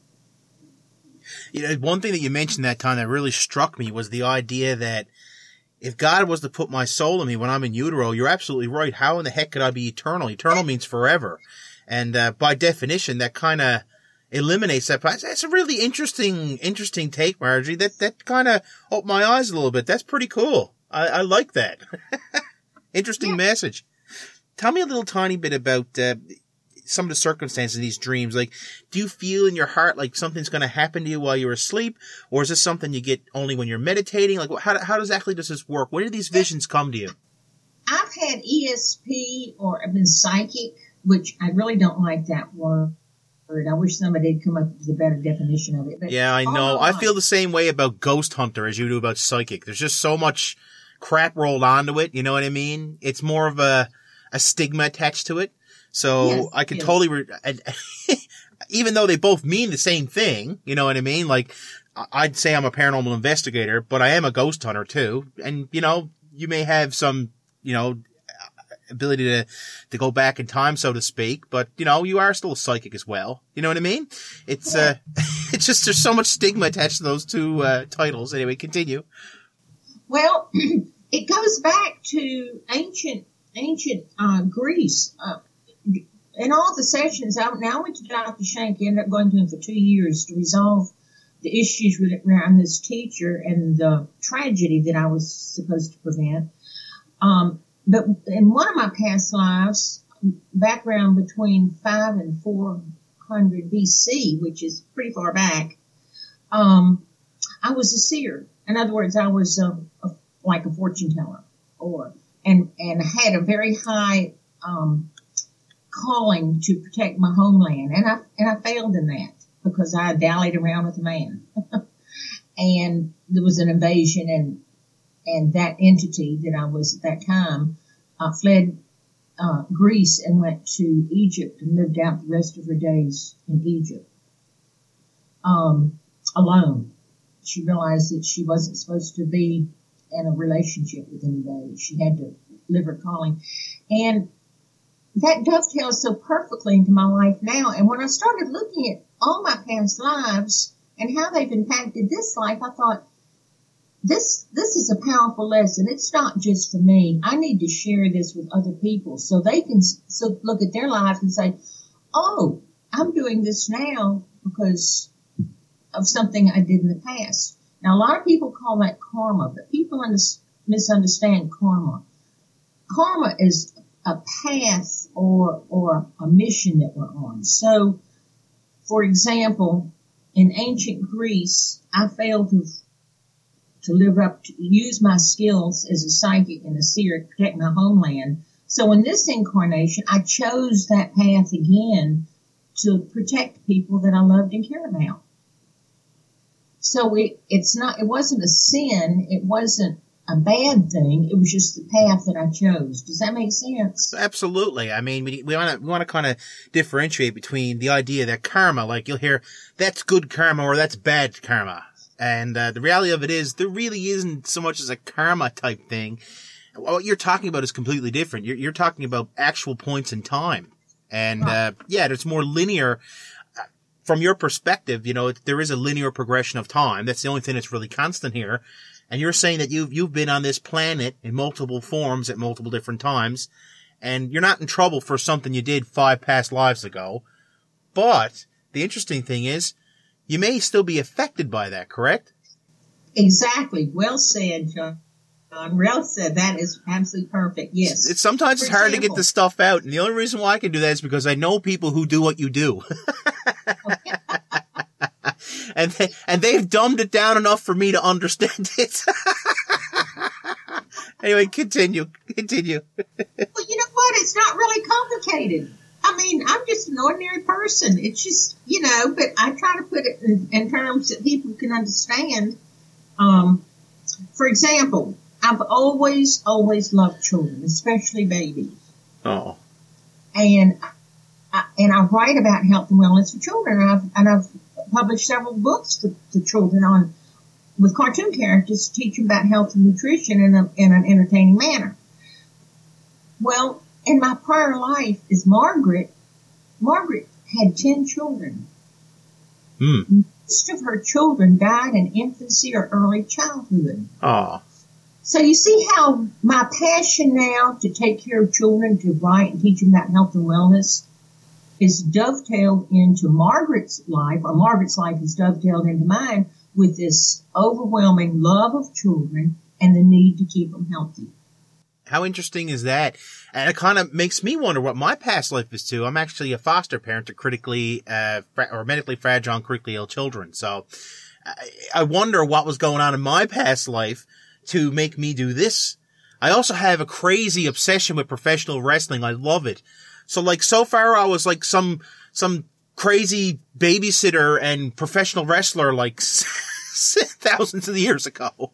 You know, one thing that you mentioned that time that really struck me was the idea that if God was to put my soul in me when I'm in utero, you're absolutely right. How in the heck could I be eternal? Eternal means forever. And by definition, that kind of eliminates that. That's a really interesting take, Marjorie. That kind of opened my eyes a little bit. That's pretty cool. I like that. Interesting message. Tell me a little tiny bit about some of the circumstances in these dreams. Like, do you feel in your heart like something's going to happen to you while you're asleep? Or is this something you get only when you're meditating? Like, how exactly does this work? Where do these visions come to you? I've had ESP or I've been psychic, which I really don't like that word. I wish somebody had come up with a better definition of it. But yeah, I know. I feel the same way about ghost hunter as you do about psychic. There's just so much crap rolled onto it. You know what I mean? It's more of a stigma attached to it. So yes, I can totally, even though they both mean the same thing, you know what I mean? Like, I'd say I'm a paranormal investigator, but I am a ghost hunter too. And, you know, you may have some, you know, ability to go back in time, so to speak, but, you know, you are still a psychic as well. You know what I mean? It's, it's just, there's so much stigma attached to those two, titles. Anyway, continue. Well, it goes back to ancient, Greece. In all the sessions, I went to Dr. Shank, ended up going to him for 2 years to resolve the issues around this teacher and the tragedy that I was supposed to prevent. But in one of my past lives, background between 5 and 400 BC, which is pretty far back, I was a seer. In other words, I was like a fortune teller, and had a very high calling to protect my homeland, and I failed in that because I dallied around with a man, and there was an invasion, and that entity that I was at that time fled Greece and went to Egypt and lived out the rest of her days in Egypt alone. She realized that she wasn't supposed to be in a relationship with anybody. She had to live her calling, and that dovetails so perfectly into my life now. And when I started looking at all my past lives and how they've impacted this life, I thought, this is a powerful lesson. It's not just for me. I need to share this with other people so they can look at their life and say, oh, I'm doing this now because of something I did in the past. Now, a lot of people call that karma, but people misunderstand karma. Karma is a path or a mission that we're on. So, for example, in ancient Greece, I failed to live up to use my skills as a psychic and a seer to protect my homeland. So in this incarnation, I chose that path again to protect people that I loved and cared about. So it wasn't a sin. It wasn't a bad thing. It was just the path that I chose. Does that make sense? Absolutely. I mean, we want to kind of differentiate between the idea that karma, like you'll hear, that's good karma or that's bad karma. And the reality of it is there really isn't so much as a karma type thing. what you're talking about is completely different. You're talking about actual points in time. And, it's more linear. From your perspective, there is a linear progression of time. That's the only thing that's really constant here. And you're saying that you've been on this planet in multiple forms at multiple different times, and you're not in trouble for something you did 5 past lives ago. But the interesting thing is, you may still be affected by that, correct? Exactly. Well said, John. Well said. That is absolutely perfect. Yes. Sometimes it's hard to get the stuff out, and the only reason why I can do that is because I know people who do what you do. And they've dumbed it down enough for me to understand it. Anyway, continue. Well, you know what? It's not really complicated. I mean, I'm just an ordinary person. It's just, but I try to put it in terms that people can understand. For example, I've always loved children, especially babies. Oh. And I write about health and wellness for children. I've published several books for children with cartoon characters to teach them about health and nutrition in an entertaining manner. Well, in my prior life is Margaret had 10 children. Most of her children died in infancy or early childhood. Oh. So you see how my passion now to take care of children, to write and teach them about health and wellness, is dovetailed into Margaret's life, or Margaret's life is dovetailed into mine with this overwhelming love of children and the need to keep them healthy. How interesting is that? And it kind of makes me wonder what my past life is too. I'm actually a foster parent to critically or medically fragile and critically ill children. So I wonder what was going on in my past life to make me do this. I also have a crazy obsession with professional wrestling. I love it. So far I was like some crazy babysitter and professional wrestler like thousands of years ago.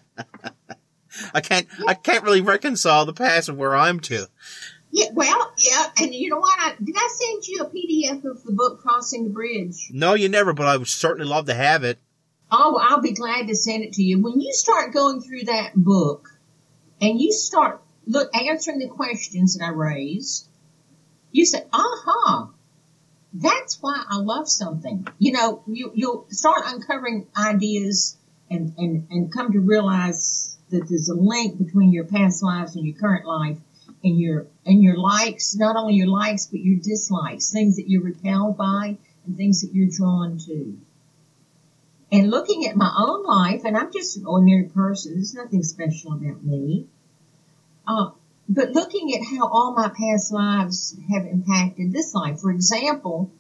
I can't really reconcile the past of where I'm to. Yeah, well, yeah, and you know what? Did I send you a PDF of the book Crossing the Bridge? No, you never, but I would certainly love to have it. Oh, I'll be glad to send it to you. When you start going through that book and you start answering the questions that I raised, you say, that's why I love something. You'll start uncovering ideas and come to realize that there's a link between your past lives and your current life and your likes, not only your likes, but your dislikes, things that you're repelled by and things that you're drawn to. And looking at my own life, and I'm just an ordinary person, there's nothing special about me. But looking at how all my past lives have impacted this life. For example,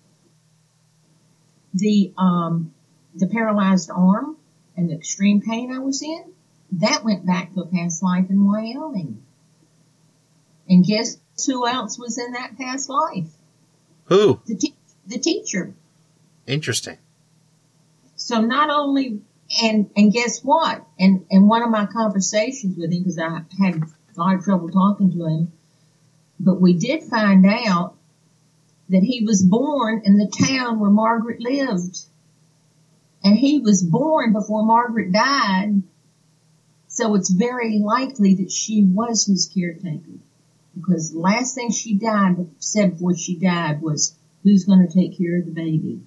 the paralyzed arm and the extreme pain I was in, that went back to a past life in Wyoming. And guess who else was in that past life? Who? The teacher. Interesting. So not only, and guess what? And one of my conversations with him, because I had a lot of trouble talking to him, but we did find out that he was born in the town where Margaret lived. And he was born before Margaret died. So it's very likely that she was his caretaker. Because the last thing she said before she died was, who's going to take care of the baby?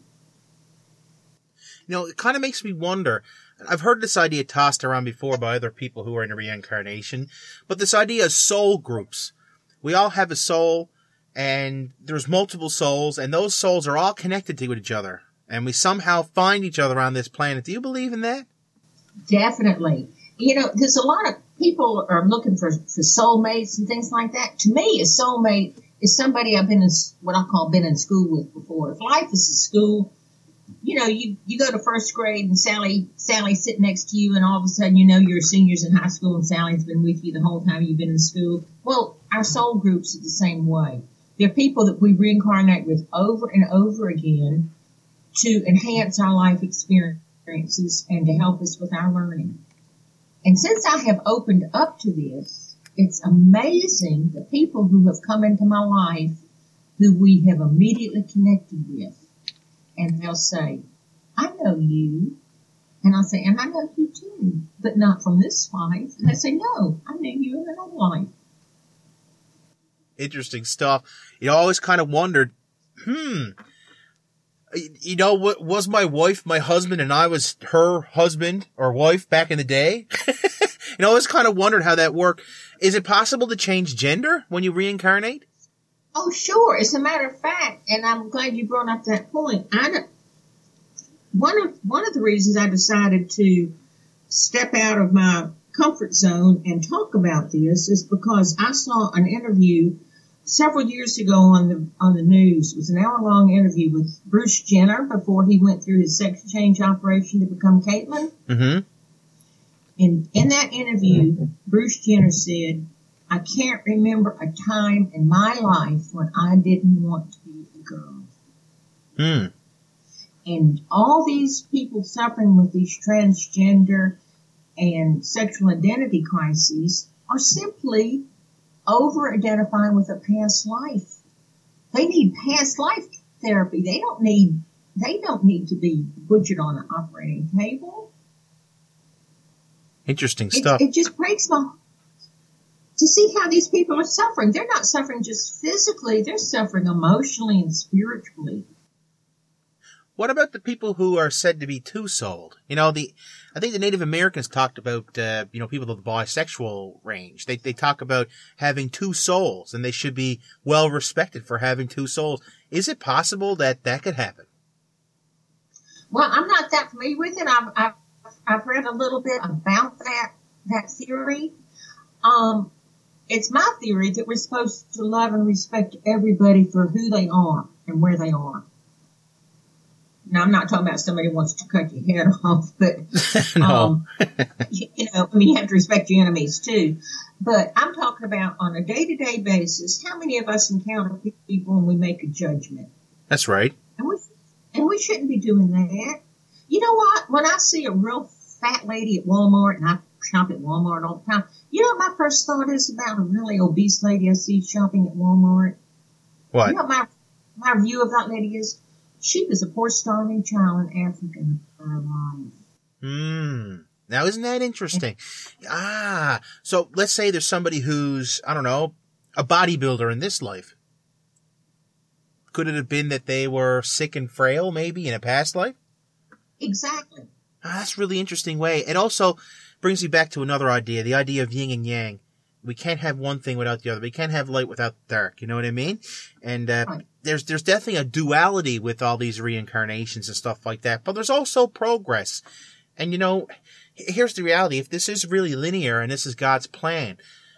It kind of makes me wonder. I've heard this idea tossed around before by other people who are into reincarnation, but this idea of soul groups. We all have a soul, and there's multiple souls, and those souls are all connected to each other, and we somehow find each other on this planet. Do you believe in that? Definitely. There's a lot of people are looking for soulmates and things like that. To me, a soulmate is somebody I've been in school with before. If life is a school, you go to first grade and Sally's sitting next to you, and all of a sudden you're seniors in high school and Sally's been with you the whole time you've been in school. Well, our soul groups are the same way. They're people that we reincarnate with over and over again to enhance our life experiences and to help us with our learning. And since I have opened up to this, it's amazing the people who have come into my life who we have immediately connected with. And they'll say, I know you. And I'll say, and I know you too, but not from this life. And I say, no, I knew you in another life. Interesting stuff. You always kind of wondered, you know, what was my wife, my husband, and I was her husband or wife back in the day? You always kind of wondered how that worked. Is it possible to change gender when you reincarnate? Oh, sure. As a matter of fact, and I'm glad you brought up that point. One of the reasons I decided to step out of my comfort zone and talk about this is because I saw an interview several years ago on the news. It was an hour-long interview with Bruce Jenner before he went through his sex change operation to become Caitlyn. Mm-hmm. And in that interview, Bruce Jenner said, I can't remember a time in my life when I didn't want to be a girl. And all these people suffering with these transgender and sexual identity crises are simply over-identifying with a past life. They need past life therapy. They don't need to be butchered on an operating table. Interesting stuff. It just breaks my heart to see how these people are suffering. They're not suffering just physically. They're suffering emotionally and spiritually. What about the people who are said to be two-souled? You know, I think the Native Americans talked about, people of the bisexual range. They talk about having two souls, and they should be well respected for having two souls. Is it possible that could happen? Well, I'm not that familiar with it. I've read a little bit about that theory. It's my theory that we're supposed to love and respect everybody for who they are and where they are. Now, I'm not talking about somebody who wants to cut your head off, but, no. You have to respect your enemies too. But I'm talking about on a day-to-day basis, how many of us encounter people and we make a judgment? That's right. And we shouldn't be doing that. You know what? When I see a real fat lady at Walmart, and I shop at Walmart all the time, you know what my first thought is about a really obese lady I see shopping at Walmart? What? You know what my view of that lady is? She was a poor starving child in Africa in her life. Now isn't that interesting? So let's say there's somebody who's, I don't know, a bodybuilder in this life. Could it have been that they were sick and frail maybe in a past life? Exactly. That's a really interesting way. It also brings me back to another idea, the idea of yin and yang. We can't have one thing without the other. We can't have light without dark. You know what I mean? And right. There's definitely a duality with all these reincarnations and stuff like that. But there's also progress. And, here's the reality. If this is really linear and this is God's plan,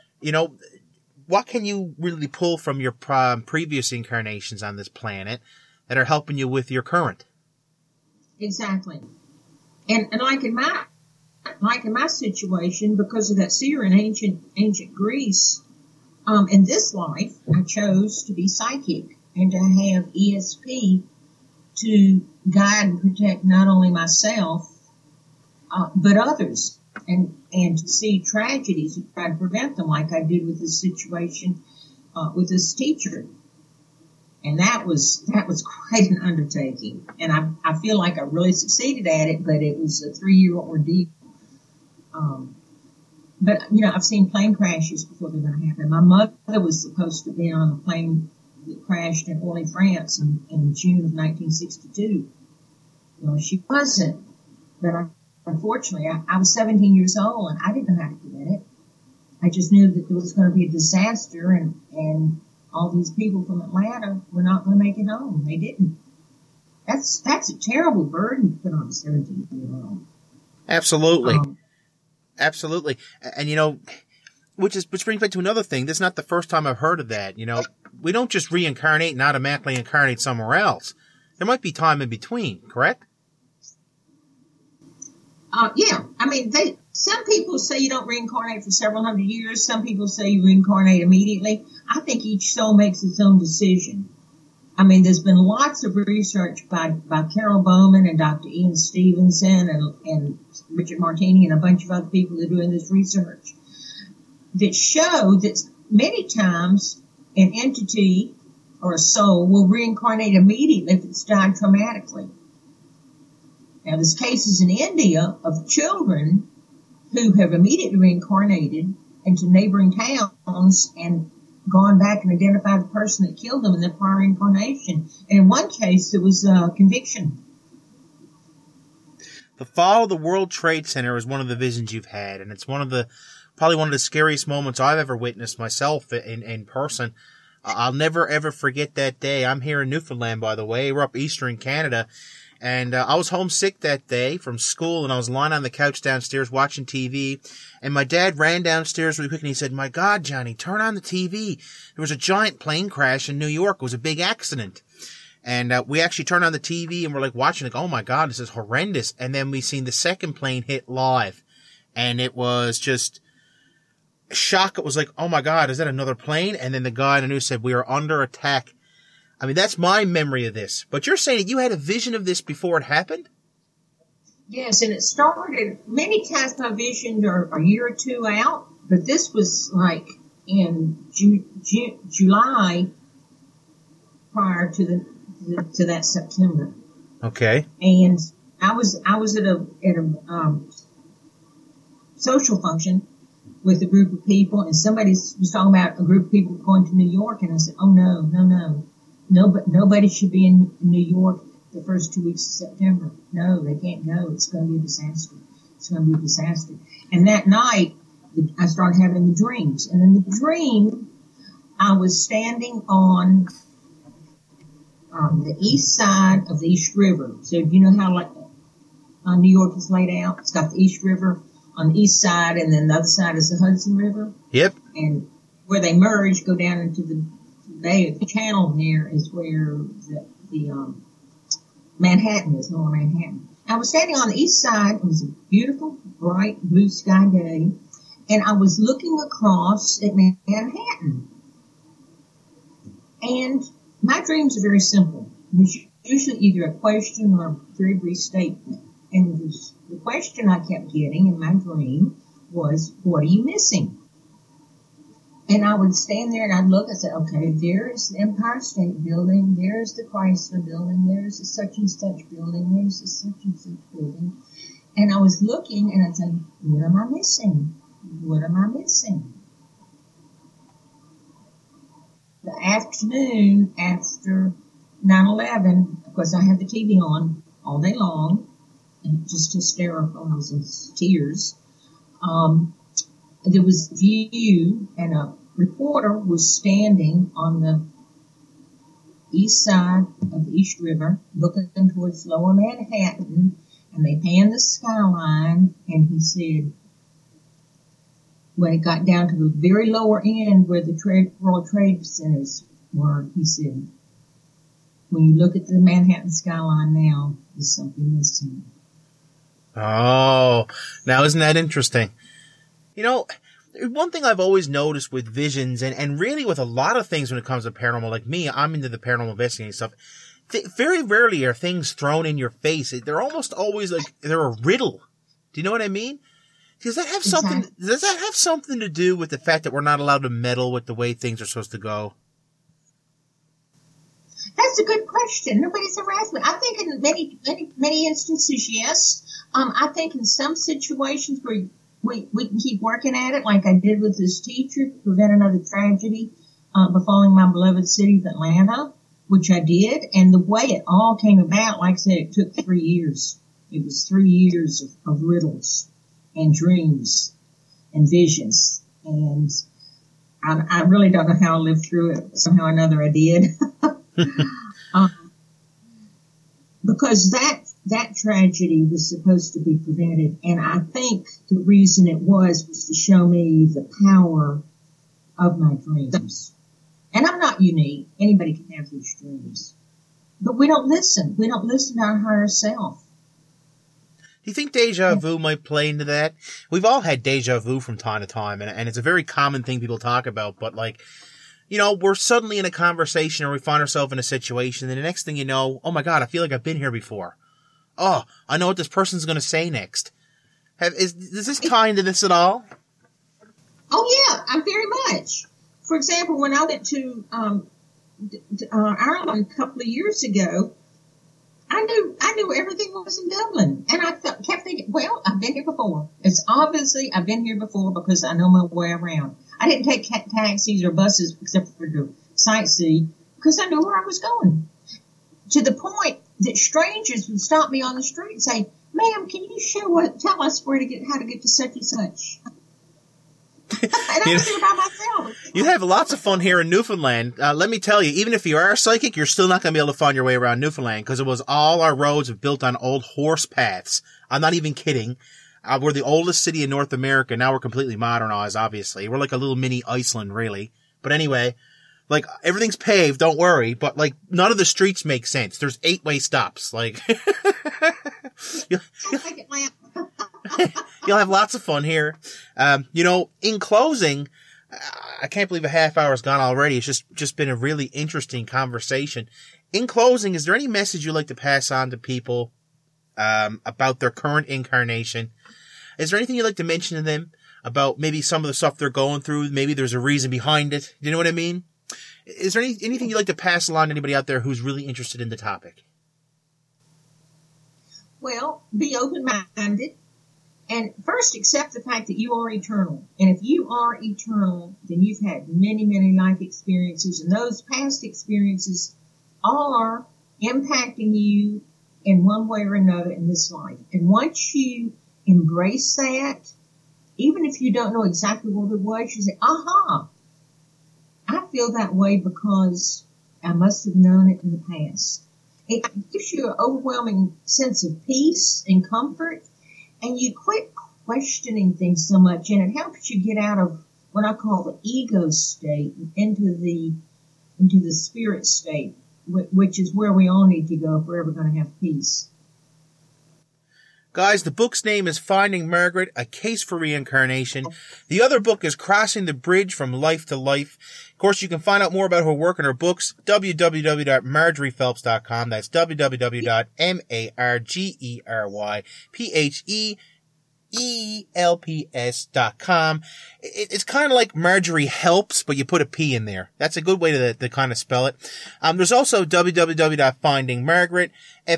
what can you really pull from your previous incarnations on this planet that are helping you with your current? Exactly. And like in my situation, because of that seer in ancient Greece, in this life, I chose to be psychic and to have ESP to guide and protect not only myself, but others, and to see tragedies and try to prevent them, like I did with this situation with this teacher. And that was quite an undertaking. And I feel like I really succeeded at it, but it was a 3-year ordeal. But I've seen plane crashes before they're going to happen. My mother was supposed to be on a plane that crashed in Orly, France in June of 1962. Well, she wasn't. But unfortunately, I was 17 years old and I didn't know how to prevent it. I just knew that there was going to be a disaster and all these people from Atlanta were not going to make it home. They didn't. That's a terrible burden to put on a 17-year-old. Absolutely. Absolutely. And, which brings me to another thing. This is not the first time I've heard of that. We don't just reincarnate and automatically incarnate somewhere else. There might be time in between, correct? Yeah. I mean, some people say you don't reincarnate for several hundred years. Some people say you reincarnate immediately. I think each soul makes its own decision. I mean, there's been lots of research by Carol Bowman and Dr. Ian Stevenson and Richard Martini and a bunch of other people that are doing this research that show that many times an entity or a soul will reincarnate immediately if it's died traumatically. Now, there's cases in India of children who have immediately reincarnated into neighboring towns and gone back and identified the person that killed them in their prior incarnation. And in one case, there was a conviction. The fall of the World Trade Center is one of the visions you've had, and it's probably one of the scariest moments I've ever witnessed myself in person. I'll never ever forget that day. I'm here in Newfoundland, by the way. We're up eastern Canada, and I was homesick that day from school, and I was lying on the couch downstairs watching TV, and my dad ran downstairs really quick, and he said, "My God, Johnny, turn on the TV. There was a giant plane crash in New York. It was a big accident." And we actually turned on the TV, and we're like watching, like, oh my God, this is horrendous. And then we seen the second plane hit live, and it was just shock. It was like, oh my God, is that another plane? And then the guy in the news said, "We are under attack." I mean, that's my memory of this. But you're saying that you had a vision of this before it happened? Yes, and it started, many times my visions are a year or two out, but this was like in July prior to that September. Okay. And I was at a social function with a group of people, and somebody was talking about a group of people going to New York, and I said, "Oh no, nobody should be in New York the first 2 weeks of September. No, they can't go. It's going to be a disaster. It's going to be a disaster." And that night, I started having the dreams, and in the dream, I was standing on the east side of the East River. So you know how New York is laid out? It's got the East River on the east side, and then the other side is the Hudson River. Yep. And where they merge, go down into the Bay, the channel there is where the Manhattan is, Lower Manhattan. I was standing on the east side. It was a beautiful, bright, blue sky day, and I was looking across at Manhattan. And my dreams are very simple. It's usually either a question or a very brief statement. And the question I kept getting in my dream was, "What are you missing?" And I would stand there and I'd look and say, "Okay, there's the Empire State Building, there's the Chrysler Building, there's the such and such building, there's the such and such building." And I was looking and I'd say, "What am I missing? What am I missing?" The afternoon after 9/11, of course I had the TV on all day long, and just hysterical. I was in tears. There was view, and a reporter was standing on the east side of the East River, looking towards Lower Manhattan, and they panned the skyline, and he said, when it got down to the very lower end where the World Trade Centers were, he said, "When you look at the Manhattan skyline now, there's something missing." Oh, now isn't that interesting? You know, one thing I've always noticed with visions and really with a lot of things when it comes to paranormal, like me, I'm into the paranormal investigating stuff. Very rarely are things thrown in your face. They're almost always like they're a riddle. Do you know what I mean? Does that have something? Exactly. Does that have something to do with the fact that we're not allowed to meddle with the way things are supposed to go? That's a good question. Nobody's ever asked me. I think in many instances, yes. I think in some situations where we can keep working at it, like I did with this teacher, to prevent another tragedy befalling my beloved city of Atlanta, which I did. And the way it all came about, like I said, it took 3 years. It was 3 years of riddles and dreams and visions. And I really don't know how I lived through it. Somehow or another I did. Because that tragedy was supposed to be prevented. And I think the reason it was to show me the power of my dreams. And I'm not unique. Anybody can have these dreams. But we don't listen. We don't listen to our higher self. Do you think deja vu might play into that? We've all had deja vu from time to time, and it's a very common thing people talk about, but like, you know, we're suddenly in a conversation or we find ourselves in a situation, and the next thing you know, oh my God, I feel like I've been here before. Oh, I know what this person's going to say next. Does this tie into this at all? Oh yeah, I'm very much. For example, when I went to Ireland a couple of years ago, I knew everything was in Dublin, and I kept thinking, well, I've been here before. It's obviously I've been here before because I know my way around. I didn't take taxis or buses except for the sightsee because I knew where I was going. To the point that strangers would stop me on the street and say, "Ma'am, can you tell us how to get to such and such?" And I was here by myself. You have lots of fun here in Newfoundland. Let me tell you, even if you are psychic, you're still not going to be able to find your way around Newfoundland because it was all our roads are built on old horse paths. I'm not even kidding. We're the oldest city in North America. Now we're completely modernized, obviously. We're like a little mini Iceland, really. But anyway, like, everything's paved, don't worry. But, like, none of the streets make sense. There's 8-way stops. Like, you'll have lots of fun here. In closing, I can't believe a half hour's gone already. It's just been a really interesting conversation. In closing, is there any message you'd like to pass on to people, about their current incarnation? Is there anything you'd like to mention to them about maybe some of the stuff they're going through? Maybe there's a reason behind it. You know what I mean? Is there anything you'd like to pass along to anybody out there who's really interested in the topic? Well, be open-minded. And first, accept the fact that you are eternal. And if you are eternal, then you've had many, many life experiences. And those past experiences all are impacting you in one way or another in this life. And once you embrace that, even if you don't know exactly what it was, you say, aha, I feel that way because I must have known it in the past. It gives you an overwhelming sense of peace and comfort, and you quit questioning things so much, and it helps you get out of what I call the ego state into the spirit state, which is where we all need to go if we're ever going to have peace. Guys, the book's name is Finding Margaret, A Case for Reincarnation. The other book is Crossing the Bridge from Life to Life. Of course, you can find out more about her work and her books, www.marjoriephelps.com. That's www.marjoriePhelps.com. It's kind of like Marjorie Helps, but you put a P in there. That's a good way to kind of spell it. There's also www.findingmargaret,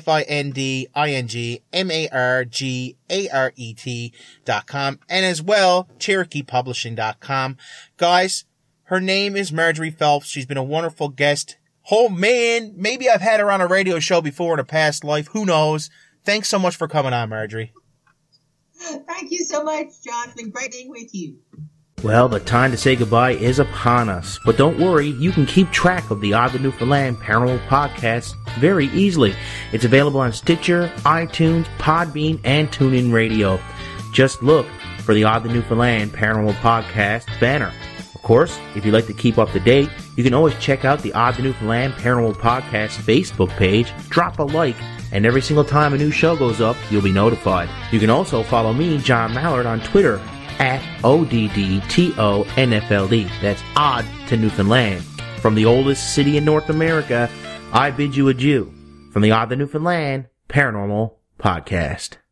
FindingMargaret.com, and as well, CherokeePublishing.com. Guys, her name is Marjorie Phelps. She's been a wonderful guest. Oh man, maybe I've had her on a radio show before in a past life. Who knows? Thanks so much for coming on, Marjorie. Thank you so much, John. It's been great being with you. Well, the time to say goodbye is upon us. But don't worry, you can keep track of the Odd the Newfoundland Paranormal Podcast very easily. It's available on Stitcher, iTunes, Podbean, and TuneIn Radio. Just look for the Odd the Newfoundland Paranormal Podcast banner. Of course, if you'd like to keep up to date, you can always check out the Odd the Newfoundland Paranormal Podcast Facebook page, drop a like, and every single time a new show goes up, you'll be notified. You can also follow me, John Mallard, on Twitter at ODDTONFLD. That's Odd to Newfoundland. From the oldest city in North America, I bid you adieu from the Odd to Newfoundland Paranormal Podcast.